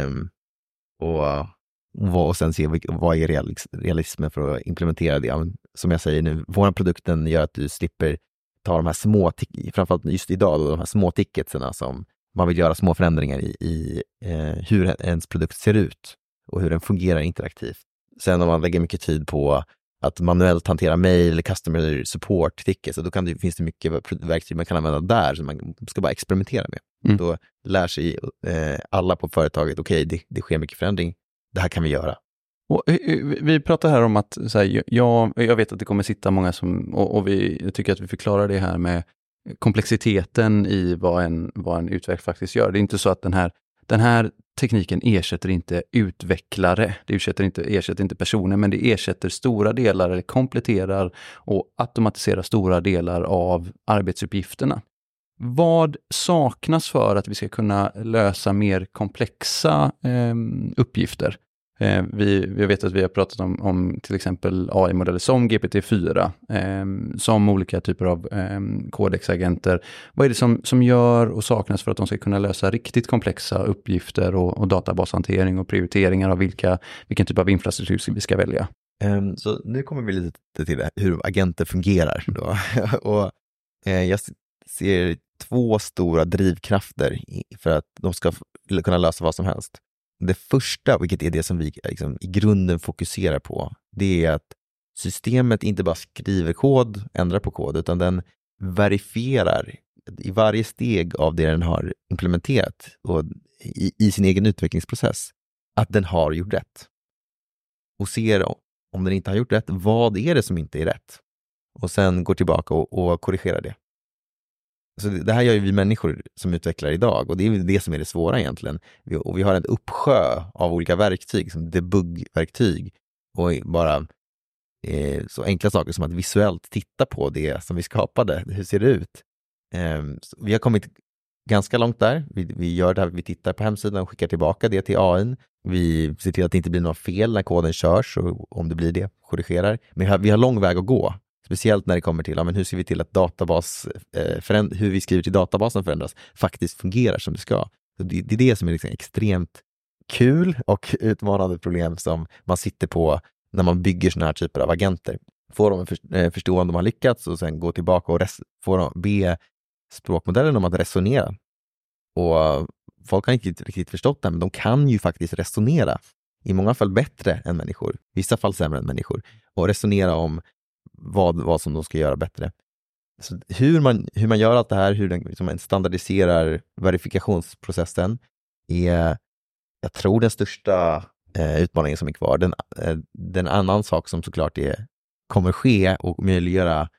och sen se vad är realismen för att implementera det. Som jag säger nu, vår produkten gör att du slipper ta de här framförallt just idag då, de här små ticketserna som man vill göra små förändringar i hur ens produkt ser ut och hur den fungerar interaktivt. Sen om man lägger mycket tid på att manuellt hantera mail, customer support, tickets, så då finns det mycket verktyg man kan använda där som man ska bara experimentera med. Då lär sig alla på företaget, okej, det sker mycket förändring, det här kan vi göra. Och vi pratar här om att jag vet att det kommer sitta många som, jag tycker att vi förklarar det här med komplexiteten i vad en utvecklare faktiskt gör. Det är inte så att den här tekniken ersätter inte utvecklare, det ersätter inte personer, men det ersätter stora delar eller kompletterar och automatiserar stora delar av arbetsuppgifterna. Vad saknas för att vi ska kunna lösa mer komplexa uppgifter? Vi vet att vi har pratat om till exempel AI-modeller som GPT-4, som olika typer av kodexagenter. Vad är det som gör och saknas för att de ska kunna lösa riktigt komplexa uppgifter och databashantering och prioriteringar av vilken typ av infrastruktur vi ska välja? Så nu kommer vi lite till hur agenter fungerar då. Och jag ser 2 stora drivkrafter för att de ska kunna lösa vad som helst. Det första, vilket är det som vi liksom i grunden fokuserar på, det är att systemet inte bara skriver kod, ändrar på kod, utan den verifierar i varje steg av det den har implementerat och i sin egen utvecklingsprocess att den har gjort rätt. Och ser om den inte har gjort rätt, vad är det som inte är rätt? Och sen går tillbaka och korrigerar det. Så det här gör ju vi människor som utvecklar idag, och det är det som är det svåra egentligen. Vi har en uppsjö av olika verktyg, som debug-verktyg, och bara så enkla saker som att visuellt titta på det som vi skapade. Hur ser det ut? Vi har kommit ganska långt där. Vi gör det här, vi tittar på hemsidan och skickar tillbaka det till AI. Vi ser till att det inte blir några fel när koden körs, och om det blir det, korrigerar. Men vi har lång väg att gå. Speciellt när det kommer till hur ser vi till att hur vi skriver till databasen förändras, faktiskt fungerar som det ska. Så det är det som är liksom extremt kul och utmanande problem som man sitter på när man bygger såna här typer av agenter. Får de förstå om de har lyckats, och sen gå tillbaka och får de be språkmodellen om att resonera. Och folk har inte riktigt förstått det, men de kan ju faktiskt resonera. I många fall bättre än människor, i vissa fall sämre än människor. Och resonera om vad som de ska göra bättre. Så hur man gör allt det här, hur man standardiserar verifikationsprocessen, är, jag tror, den största utmaningen som är kvar. Den annan sak som såklart kommer ske och möjliggöra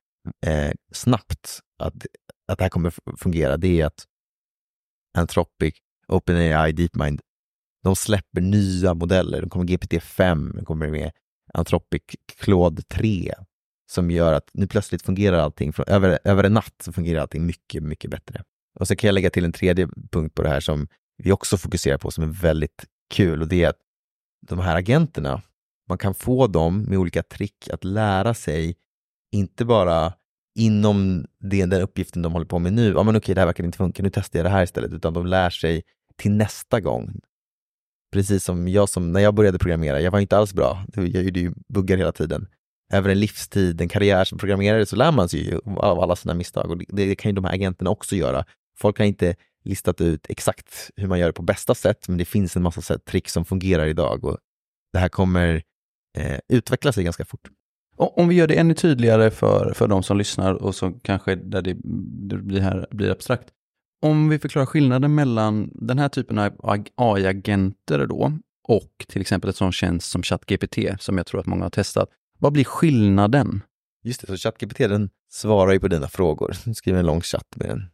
snabbt att det här kommer fungera, det är att Anthropic, OpenAI, DeepMind, de släpper nya modeller. De kommer GPT-5, de kommer med Anthropic Claude 3, som gör att nu plötsligt fungerar allting, över en natt så fungerar allting mycket, mycket bättre. Och så kan jag lägga till en tredje punkt på det här som vi också fokuserar på, som är väldigt kul, och det är att de här agenterna, man kan få dem med olika trick att lära sig, inte bara inom den uppgiften de håller på med nu. Ja, men okej, det här verkar inte funka, nu testar jag det här istället. Utan de lär sig till nästa gång. Precis som när jag började programmera, jag var inte alls bra. Jag gjorde ju buggar hela tiden. Över en livstid, en karriär som programmerare, så lär man sig ju av alla sina misstag. Och det kan ju de här agenterna också göra. Folk har inte listat ut exakt hur man gör det på bästa sätt, men det finns en massa trick som fungerar idag. Och det här kommer utveckla sig ganska fort. Om vi gör det ännu tydligare för de som lyssnar, och så kanske där det blir abstrakt. Om vi förklarar skillnaden mellan den här typen av AI-agenter då, och till exempel ett sån tjänst som ChatGPT, som jag tror att många har testat. Vad blir skillnaden? Just det, så ChatGPT, den svarar ju på dina frågor. Du skriver en lång chatt med den.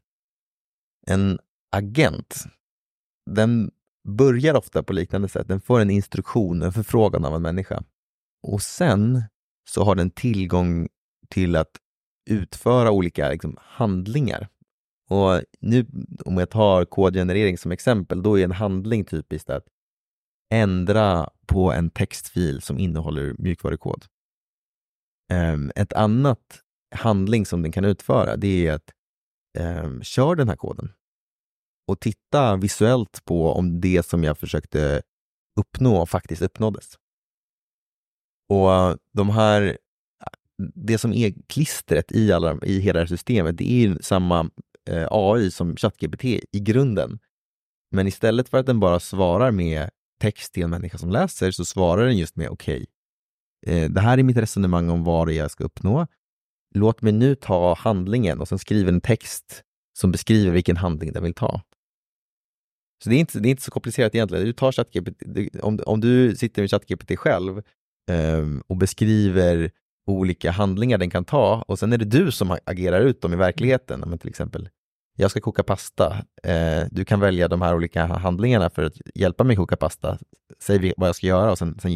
En agent, den börjar ofta på liknande sätt. Den får en instruktion, en förfrågan av en människa. Och sen så har den tillgång till att utföra olika handlingar. Och nu, om jag tar kodgenerering som exempel, då är en handling typiskt att ändra på en textfil som innehåller mjukvarukod. Ett annat handling som den kan utföra, det är att kör den här koden och titta visuellt på om det som jag försökte uppnå faktiskt uppnåddes. Och det som är klistret i hela det här systemet, det är ju samma AI som ChatGPT i grunden. Men istället för att den bara svarar med text till en människa som läser, så svarar den just med okej, det här är mitt resonemang om vad det är jag ska uppnå. Låt mig nu ta handlingen, och sen skriver en text som beskriver vilken handling den vill ta. Så det är inte så komplicerat egentligen. Du tar ChatGPT, om du sitter med ChatGPT själv och beskriver olika handlingar den kan ta, och sen är det du som agerar ut dem i verkligheten. Men till exempel, jag ska koka pasta. Du kan välja de här olika handlingarna för att hjälpa mig koka pasta. Säg vad jag ska göra, och sen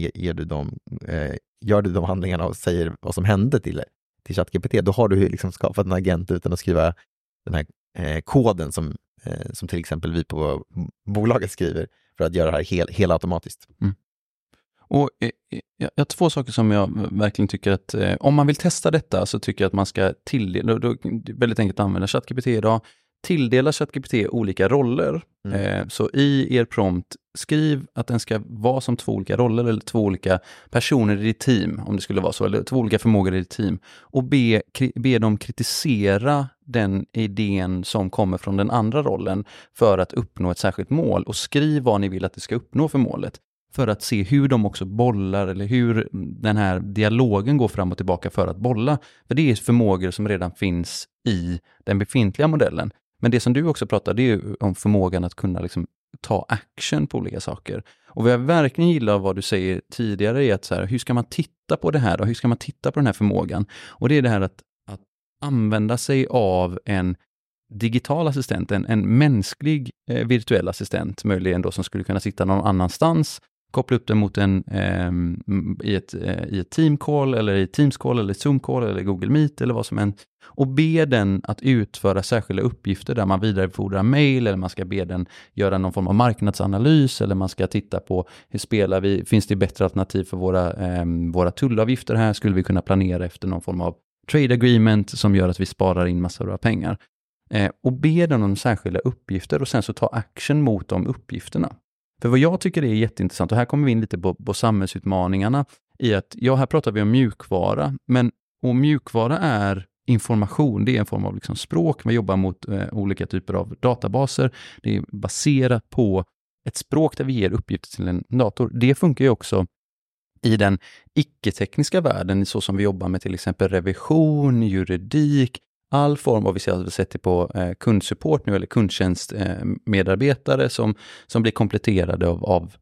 gör du de handlingarna och säger vad som hände till ChatGPT. Då har du skapat en agent utan att skriva den här koden som till exempel vi på bolaget skriver för att göra det här helt automatiskt. Mm. Och jag har 2 saker som jag verkligen tycker att om man vill testa detta så tycker jag att man ska tilldela, det är väldigt enkelt att använda ChatGPT idag, tilldela ChatGPT olika roller. Så i er prompt, skriv att den ska vara som 2 olika roller eller 2 olika personer i ditt team, om det skulle vara så, eller 2 olika förmågor i ditt team. Och be dem kritisera den idén som kommer från den andra rollen för att uppnå ett särskilt mål. Och skriv vad ni vill att det ska uppnå för målet. För att se hur de också bollar eller hur den här dialogen går fram och tillbaka för att bolla. För det är förmågor som redan finns i den befintliga modellen. Men det som du också pratar, det är om förmågan att kunna liksom ta action på olika saker. Och vad jag verkligen gillar vad du säger tidigare är att så här, hur ska man titta på det här då? Hur ska man titta på den här förmågan? Och det är det här att använda sig av en digital assistent, en mänsklig virtuell assistent möjligen då, som skulle kunna sitta någon annanstans, koppla upp den mot i ett team-call eller i Teams-call eller Zoom-call eller Google Meet eller vad som än, och be den att utföra särskilda uppgifter där man vidarebefordrar mejl, eller man ska be den göra någon form av marknadsanalys, eller man ska titta på hur spelar vi, finns det bättre alternativ för våra tullavgifter här, skulle vi kunna planera efter någon form av trade agreement som gör att vi sparar in massor av pengar. Och be den om särskilda uppgifter och sen så ta action mot de uppgifterna. För vad jag tycker är jätteintressant, och här kommer vi in lite på samhällsutmaningarna, i att, här pratar vi om mjukvara, och mjukvara är information, det är en form av liksom språk, man jobbar mot olika typer av databaser, det är baserat på ett språk där vi ger uppgifter till en dator. Det funkar ju också i den icke-tekniska världen, så som vi jobbar med till exempel revision, juridik, all form av, vi sätter på kundsupport nu, eller kundtjänstmedarbetare som blir kompletterade av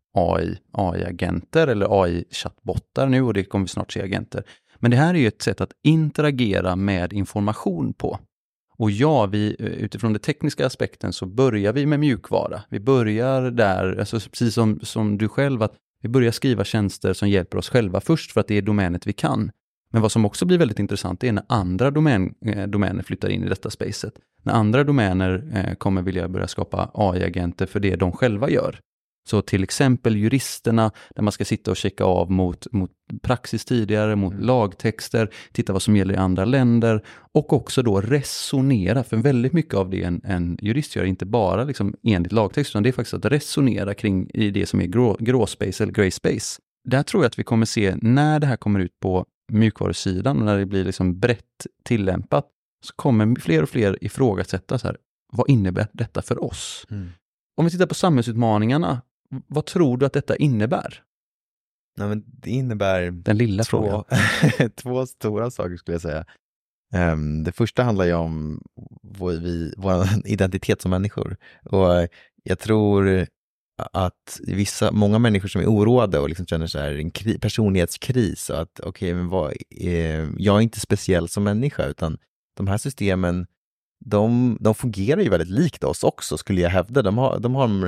AI-agenter eller AI-chattbottar nu, och det kommer vi snart se agenter. Men det här är ju ett sätt att interagera med information på. Och vi utifrån den tekniska aspekten så börjar vi med mjukvara. Vi börjar där, alltså precis som du själv, att vi börjar skriva tjänster som hjälper oss själva först för att det är domänet vi kan. Men vad som också blir väldigt intressant är när andra domäner flyttar in i detta spacet. När andra domäner kommer vilja börja skapa AI-agenter för det de själva gör. Så till exempel juristerna, där man ska sitta och checka av mot praxis tidigare, mot lagtexter, titta vad som gäller i andra länder, och också då resonera, för väldigt mycket av det en jurist gör, inte bara liksom enligt lagtext, utan det är faktiskt att resonera kring i det som är gråspace eller grey space. Där tror jag att vi kommer se, när det här kommer ut på mjukvarusidan och när det blir liksom brett tillämpat, så kommer fler och fler ifrågasätta så här, vad innebär detta för oss? Om vi tittar på samhällsutmaningarna, vad tror du att detta innebär? Nej, men det innebär den lilla frågan. 2 stora saker skulle jag säga. Det första handlar ju om vår identitet som människor. Och jag tror att många människor som är oroade och liksom känner så här en personlighetskris, och att jag är inte speciell som människa, utan de här systemen, de fungerar ju väldigt likt oss också, skulle jag hävda. De har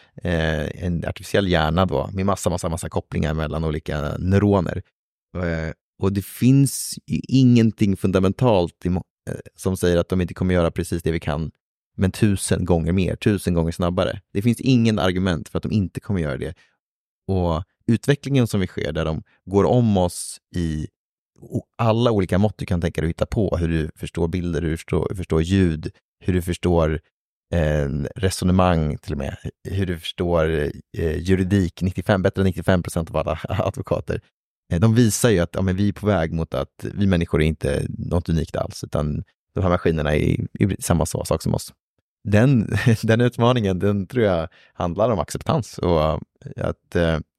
en artificiell hjärna då, med massa kopplingar mellan olika neuroner. Och det finns ju ingenting fundamentalt som säger att de inte kommer göra precis det vi kan, men 1000 gånger mer, 1000 gånger snabbare. Det finns ingen argument för att de inte kommer göra det. Och utvecklingen som vi sker, där de går om oss i alla olika mått du kan tänka dig att hitta på, hur du förstår bilder, hur du förstår ljud, hur du förstår resonemang till och med, hur du förstår juridik, bättre än 95% av alla advokater. De visar ju att vi är på väg mot att vi människor är inte något unikt alls, utan de här maskinerna är samma sak som oss. Den utmaningen, den tror jag handlar om acceptans, och att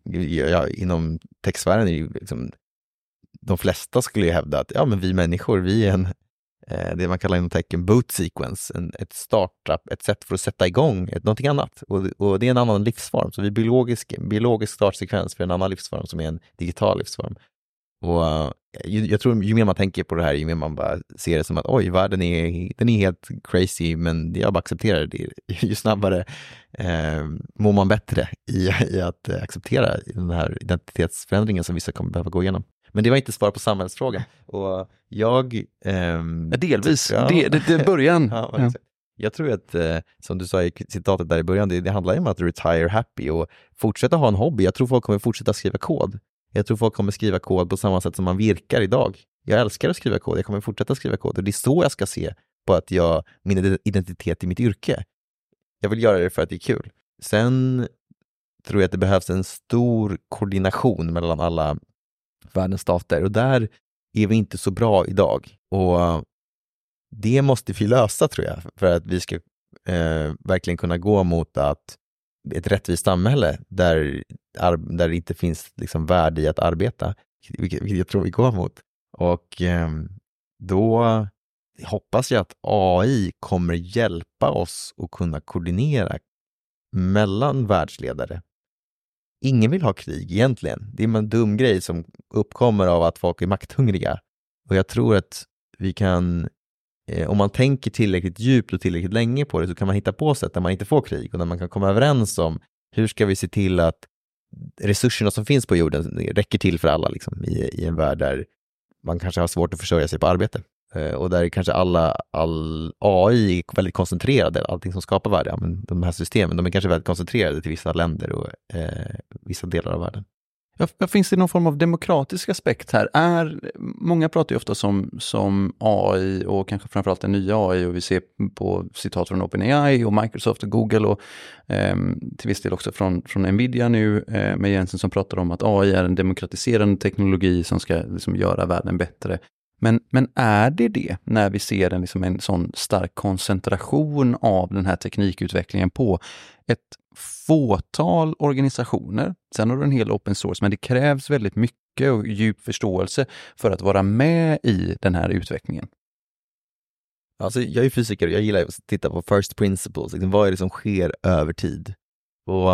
inom techsfären är ju liksom, de flesta skulle ju hävda att men vi människor, vi är det man kallar inom tech en boot sequence, ett startup, ett sätt för att sätta igång någonting annat, och det är en annan livsform, så vi är biologisk startsekvens för en annan livsform som är en digital livsform. Och jag tror ju mer man tänker på det här, ju mer man bara ser det som att världen den är helt crazy, men jag bara accepterar det. Ju snabbare mår man bättre i att acceptera den här identitetsförändringen som vissa kommer behöva gå igenom. Men det var inte svar på samhällsfrågan. Och jag... delvis, det är början. Jag tror att, som du sa i citatet där i början, det handlar ju om att retire happy och fortsätta ha en hobby. Jag tror folk kommer fortsätta skriva kod. Jag tror folk kommer skriva kod på samma sätt som man virkar idag. Jag älskar att skriva kod, jag kommer fortsätta skriva kod och det är så jag ska se på att min identitet i mitt yrke. Jag vill göra det för att det är kul. Sen tror jag att det behövs en stor koordination mellan alla världens stater och där är vi inte så bra idag. Och det måste vi lösa tror jag för att vi ska verkligen kunna gå mot ett rättvist samhälle där det inte finns liksom värde i att arbeta, vilket jag tror vi går mot. Och då hoppas jag att AI kommer hjälpa oss att kunna koordinera mellan världsledare. Ingen vill ha krig egentligen. Det är en dum grej som uppkommer av att folk är makthungriga. Och jag tror att vi kan, om man tänker tillräckligt djupt och tillräckligt länge på det, så kan man hitta på sätt där man inte får krig och där man kan komma överens om hur ska vi se till att resurserna som finns på jorden räcker till för alla liksom, i en värld där man kanske har svårt att försörja sig på arbete. Och där kanske all AI är väldigt koncentrerad, allting som skapar värde, men de här systemen, de är kanske väldigt koncentrerade till vissa länder och vissa delar av världen. Ja, finns det någon form av demokratisk aspekt här? Många pratar ju ofta som AI och kanske framförallt den nya AI, och vi ser på citat från OpenAI och Microsoft och Google och till viss del också från Nvidia nu med Jensen som pratar om att AI är en demokratiserande teknologi som ska liksom göra världen bättre. Men är det när vi ser en sån stark koncentration av den här teknikutvecklingen på ett fåtal organisationer? Sen har du en hel open source, men det krävs väldigt mycket och djup förståelse för att vara med i den här utvecklingen. Alltså, jag är fysiker och jag gillar att titta på first principles. Liksom, vad är det som sker över tid? Och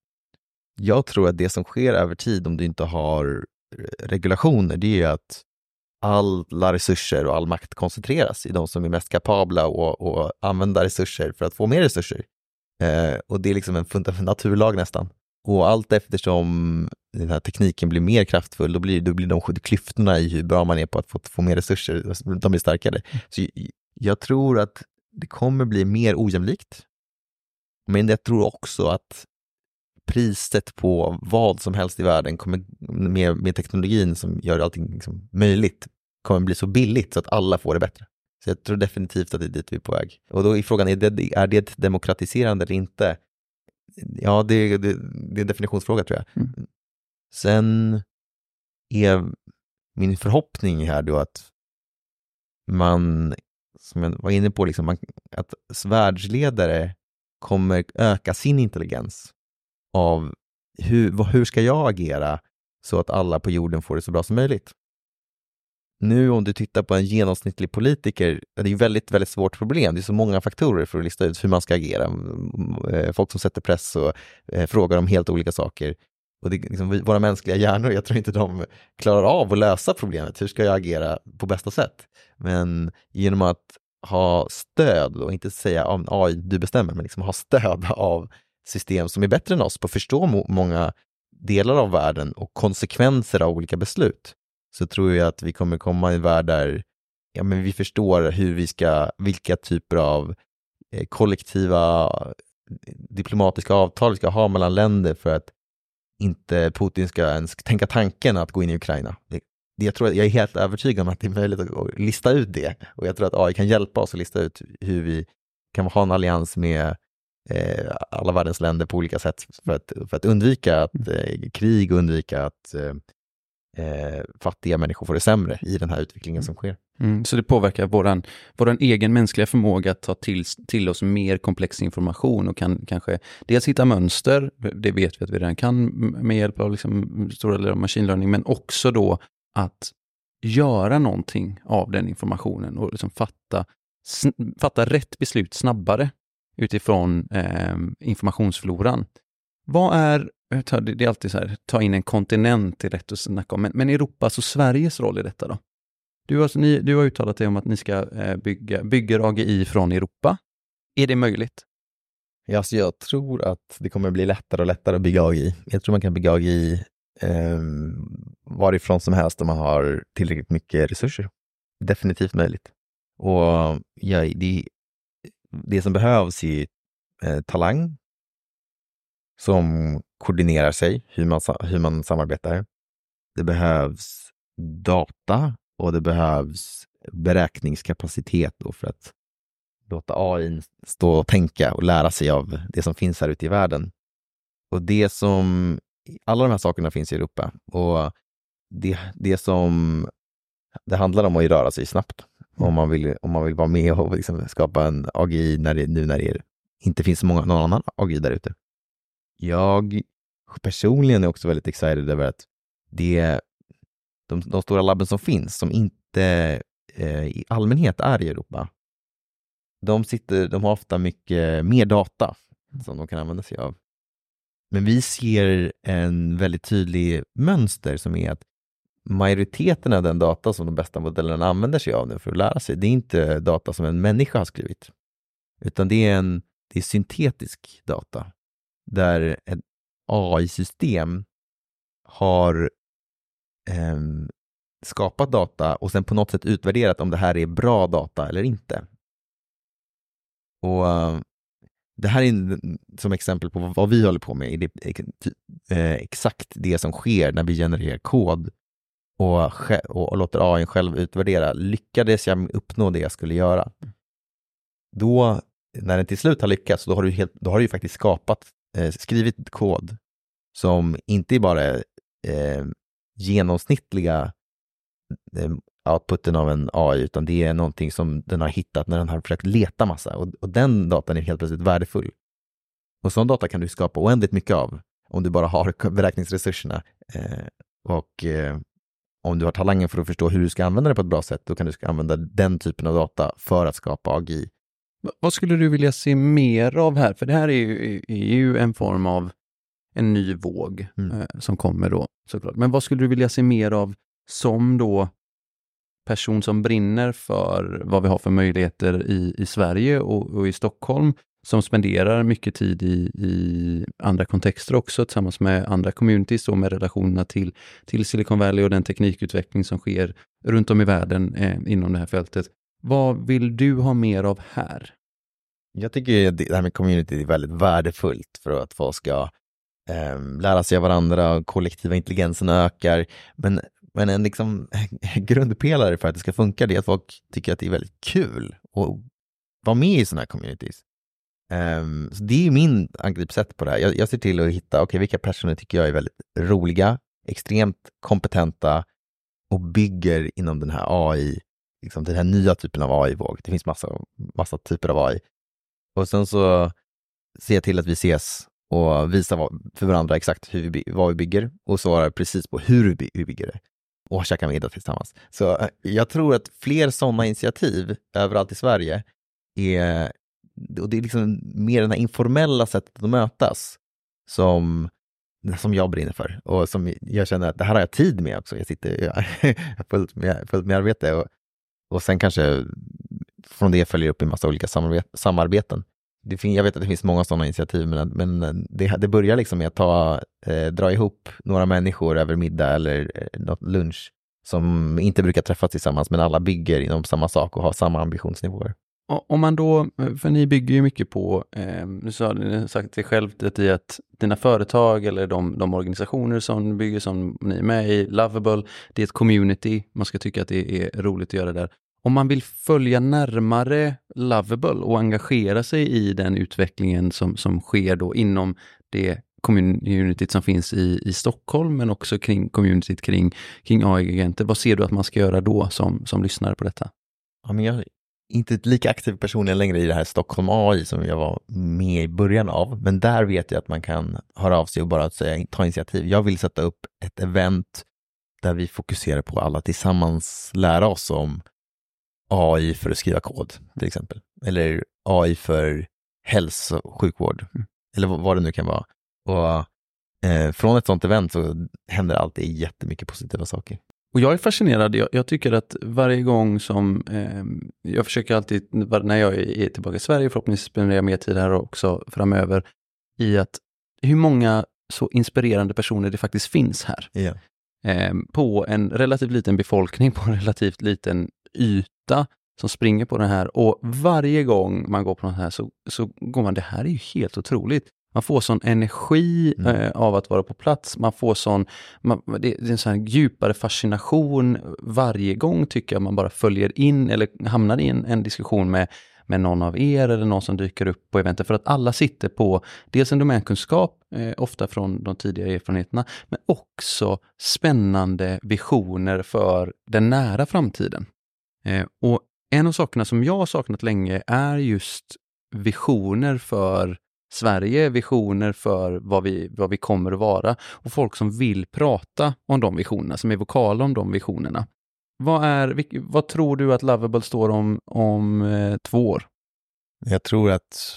jag tror att det som sker över tid, om du inte har regulationer, det är att alla resurser och all makt koncentreras i de som är mest kapabla och använda resurser för att få mer resurser. Och det är liksom en naturlag nästan. Och allt eftersom den här tekniken blir mer kraftfull, då blir de klyftorna i hur bra man är på att få mer resurser, de blir starkare. Så jag tror att det kommer bli mer ojämlikt. Men jag tror också att priset på vad som helst i världen kommer med teknologin som gör allting liksom möjligt kommer bli så billigt så att alla får det bättre. Så jag tror definitivt att det är dit vi är på väg. Och då är frågan, är det demokratiserande eller inte? Ja, det är en definitionsfråga tror jag. Mm. Sen är min förhoppning här då att man, som jag var inne på, liksom, att världsledare kommer öka sin intelligens av hur ska jag agera så att alla på jorden får det så bra som möjligt. Nu om du tittar på en genomsnittlig politiker, det är ju väldigt, väldigt svårt problem. Det är så många faktorer för att lista ut hur man ska agera. Folk som sätter press och frågar om helt olika saker. Och det är liksom, våra mänskliga hjärnor, jag tror inte de klarar av att lösa problemet. Hur ska jag agera på bästa sätt? Men genom att ha stöd och inte säga om AI du bestämmer, men liksom ha stöd av system som är bättre än oss på att förstå många delar av världen och konsekvenser av olika beslut, så tror jag att vi kommer komma i en värld där men vi förstår vilka typer av kollektiva diplomatiska avtal vi ska ha mellan länder för att inte Putin ska ens tänka tanken att gå in i Ukraina. Jag är helt övertygad om att det är möjligt att lista ut det, och jag tror att AI kan hjälpa oss att lista ut hur vi kan ha en allians med alla världens länder på olika sätt för att undvika krig och undvika att fattiga människor får det sämre i den här utvecklingen som sker. Så det påverkar våran egen mänskliga förmåga att ta till oss mer komplex information och kan kanske dels hitta mönster, det vet vi att vi redan kan med hjälp av liksom stora delar av machine learning, men också då att göra någonting av den informationen och liksom fatta rätt beslut snabbare utifrån informationsfloran. Vad är, det är alltid så här, ta in en kontinent är rätt att snacka om, men Europas och Sveriges roll i detta då? Du har uttalat dig om att ni ska bygga AGI från Europa. Är det möjligt? Ja, så jag tror att det kommer bli lättare och lättare att bygga AGI. Jag tror man kan bygga AGI varifrån som helst om man har tillräckligt mycket resurser. Definitivt möjligt. Och det som behövs är talang som koordinerar sig, hur man samarbetar. Det behövs data och det behövs beräkningskapacitet då för att låta AI stå och tänka och lära sig av det som finns här ute i världen. Och alla de här sakerna finns i Europa. Och det handlar om att röra sig snabbt. Om man vill vara med och liksom skapa en AGI när det inte finns någon annan AGI där ute. Jag personligen är också väldigt excited över att de stora labben som finns, som inte i allmänhet är i Europa, de har ofta mycket mer data som de kan använda sig av. Men vi ser en väldigt tydlig mönster som är att majoriteten av den data som de bästa modellerna använder sig av nu för att lära sig, det är inte data som en människa har skrivit. Utan det är syntetisk data. Där ett AI-system har skapat data och sen på något sätt utvärderat om det här är bra data eller inte. Och det här är som exempel på vad vi håller på med. Det är exakt det som sker när vi genererar kod och låter AI själv utvärdera. Lyckades jag uppnå det jag skulle göra? Då, när den till slut har lyckats, då har du ju faktiskt skrivit kod som inte bara är genomsnittliga outputen av en AI, utan det är någonting som den har hittat när den har försökt leta massa. Och den datan är helt plötsligt värdefull. Och sån data kan du skapa oändligt mycket av om du bara har beräkningsresurserna. Och om du har talangen för att förstå hur du ska använda det på ett bra sätt, då kan du använda den typen av data för att skapa AGI. Vad skulle du vilja se mer av här? För det här är ju en form av en ny våg som kommer då, såklart. Men vad skulle du vilja se mer av som då person som brinner för vad vi har för möjligheter i Sverige och i Stockholm, som spenderar mycket tid i andra kontexter också tillsammans med andra communities och med relationerna till Silicon Valley och den teknikutveckling som sker runt om i världen inom det här fältet. Vad vill du ha mer av här? Jag tycker det här med community är väldigt värdefullt för att folk ska lära sig av varandra och kollektiva intelligensen ökar. Men en liksom grundpelare för att det ska funka är att folk tycker att det är väldigt kul att vara med i sådana här communities. Så det är min angreppssätt på det här. Jag ser till att hitta, vilka personer tycker jag är väldigt roliga, extremt kompetenta och bygger inom den här AI, liksom den här nya typen av AI-våg. Det finns massa typer av AI. Och sen så ser jag till att vi ses och visar för varandra exakt vad vi bygger och svarar precis på hur vi bygger det. Och käka middag tillsammans. Så jag tror att fler sådana initiativ överallt i Sverige och det är liksom mer den här informella sättet att mötas som jag brinner för. Och som jag känner att det här har jag tid med också. Jag har fullt med arbete och sen kanske från det följer upp en massa olika samarbeten. Jag vet att det finns många sådana initiativ, men det börjar liksom med att dra ihop några människor över middag eller något lunch som inte brukar träffas tillsammans, men alla bygger inom samma sak och har samma ambitionsnivåer. Om man då, för ni bygger ju mycket på, du har sagt det själv, i att dina företag eller de organisationer som bygger, som ni är med i, Lovable, det är ett community, man ska tycka att det är roligt att göra där. Om man vill följa närmare Lovable och engagera sig i den utvecklingen som sker då inom det communityt som finns i Stockholm, men också kring communityt kring AI-agenter, vad ser du att man ska göra då som lyssnar på detta? Ja, men jag är inte lika aktiv personligen längre i det här Stockholm AI som jag var med i början av, men där vet jag att man kan höra av sig och bara ta initiativ. Jag vill sätta upp ett event där vi fokuserar på alla tillsammans lära oss om AI för att skriva kod till exempel. Eller AI för hälso- och sjukvård. Eller vad det nu kan vara. Och från ett sånt event så händer alltid jättemycket positiva saker. Och jag är fascinerad. Jag tycker att varje gång som jag försöker alltid, när jag är tillbaka i Sverige, förhoppningsvis spenderar jag mer tid här också framöver, i att hur många så inspirerande personer det faktiskt finns här. Yeah. På en relativt liten befolkning, på en relativt liten yta, som springer på den här, och varje gång man går på den här så går man, det här är ju helt otroligt. Man får sån energi av att vara på plats. Man får det är en sån här djupare fascination varje gång, tycker jag, man bara följer in eller hamnar i en diskussion med någon av er eller någon som dyker upp på eventet. För att alla sitter på dels en domänkunskap, ofta från de tidigare erfarenheterna, men också spännande visioner för den nära framtiden. Och en av sakerna som jag har saknat länge är just visioner för Sverige, visioner för vad vi kommer att vara, och folk som vill prata om de visionerna, som är vokala om de visionerna. Vad tror du att Lovable står om 2 år? Jag tror att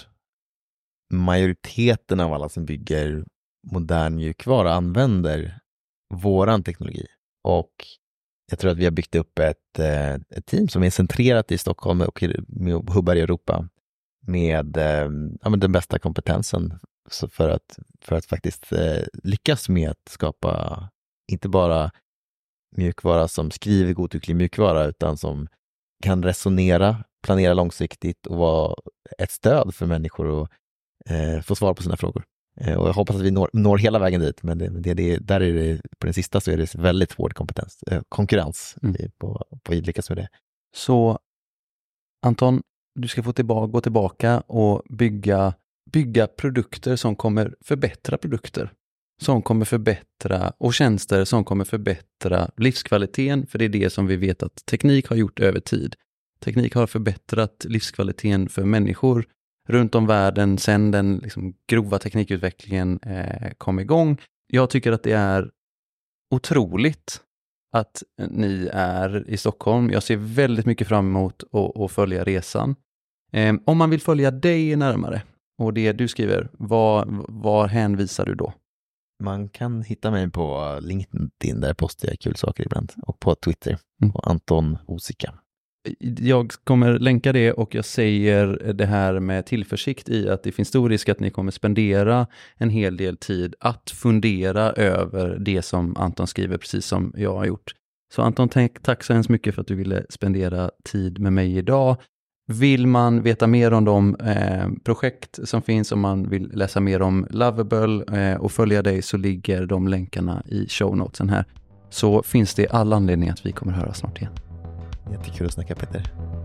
majoriteten av alla som bygger modern mjukvara använder våran teknologi. Och jag tror att vi har byggt upp ett team som är centrerat i Stockholm och med hubbar i Europa med den bästa kompetensen för att faktiskt lyckas med att skapa inte bara mjukvara som skriver godtycklig mjukvara, utan som kan resonera, planera långsiktigt och vara ett stöd för människor att få svar på sina frågor. Och jag hoppas att vi når hela vägen dit, men där är det, på den sista så är det väldigt hård konkurrens på att lyckas med det. Så Anton, du ska få gå tillbaka och bygga produkter som kommer förbättra produkter. Som kommer förbättra, och tjänster som kommer förbättra livskvaliteten, för det är det som vi vet att teknik har gjort över tid. Teknik har förbättrat livskvaliteten för människor runt om världen sedan den liksom grova teknikutvecklingen kom igång. Jag tycker att det är otroligt att ni är i Stockholm. Jag ser väldigt mycket fram emot att följa resan. Om man vill följa dig närmare och det du skriver, var hänvisar du då? Man kan hitta mig på LinkedIn, där postar jag kul saker ibland, och på Twitter, på Anton Osika. Jag kommer länka det, och jag säger det här med tillförsikt i att det finns stor risk att ni kommer spendera en hel del tid att fundera över det som Anton skriver, precis som jag har gjort. Så Anton, tack så hemskt mycket för att du ville spendera tid med mig idag. Vill man veta mer om de projekt som finns, om man vill läsa mer om Lovable och följa dig, så ligger de länkarna i show notesen här. Så finns det all anledning att vi kommer höra snart igen. Jättekul att snacka, Peter.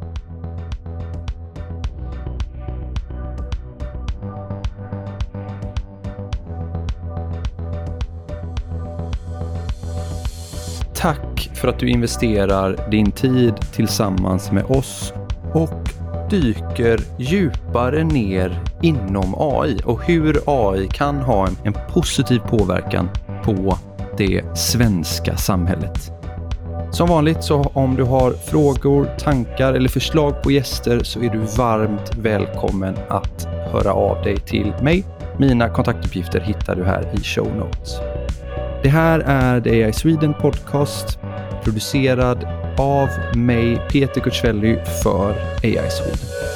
Tack för att du investerar din tid tillsammans med oss och dyker djupare ner inom AI och hur AI kan ha en positiv påverkan på det svenska samhället. Som vanligt, så om du har frågor, tankar eller förslag på gäster, så är du varmt välkommen att höra av dig till mig. Mina kontaktuppgifter hittar du här i show notes. Det här är The AI Sweden podcast, producerad av mig, Peter Kutsvelli, för AI Sweden.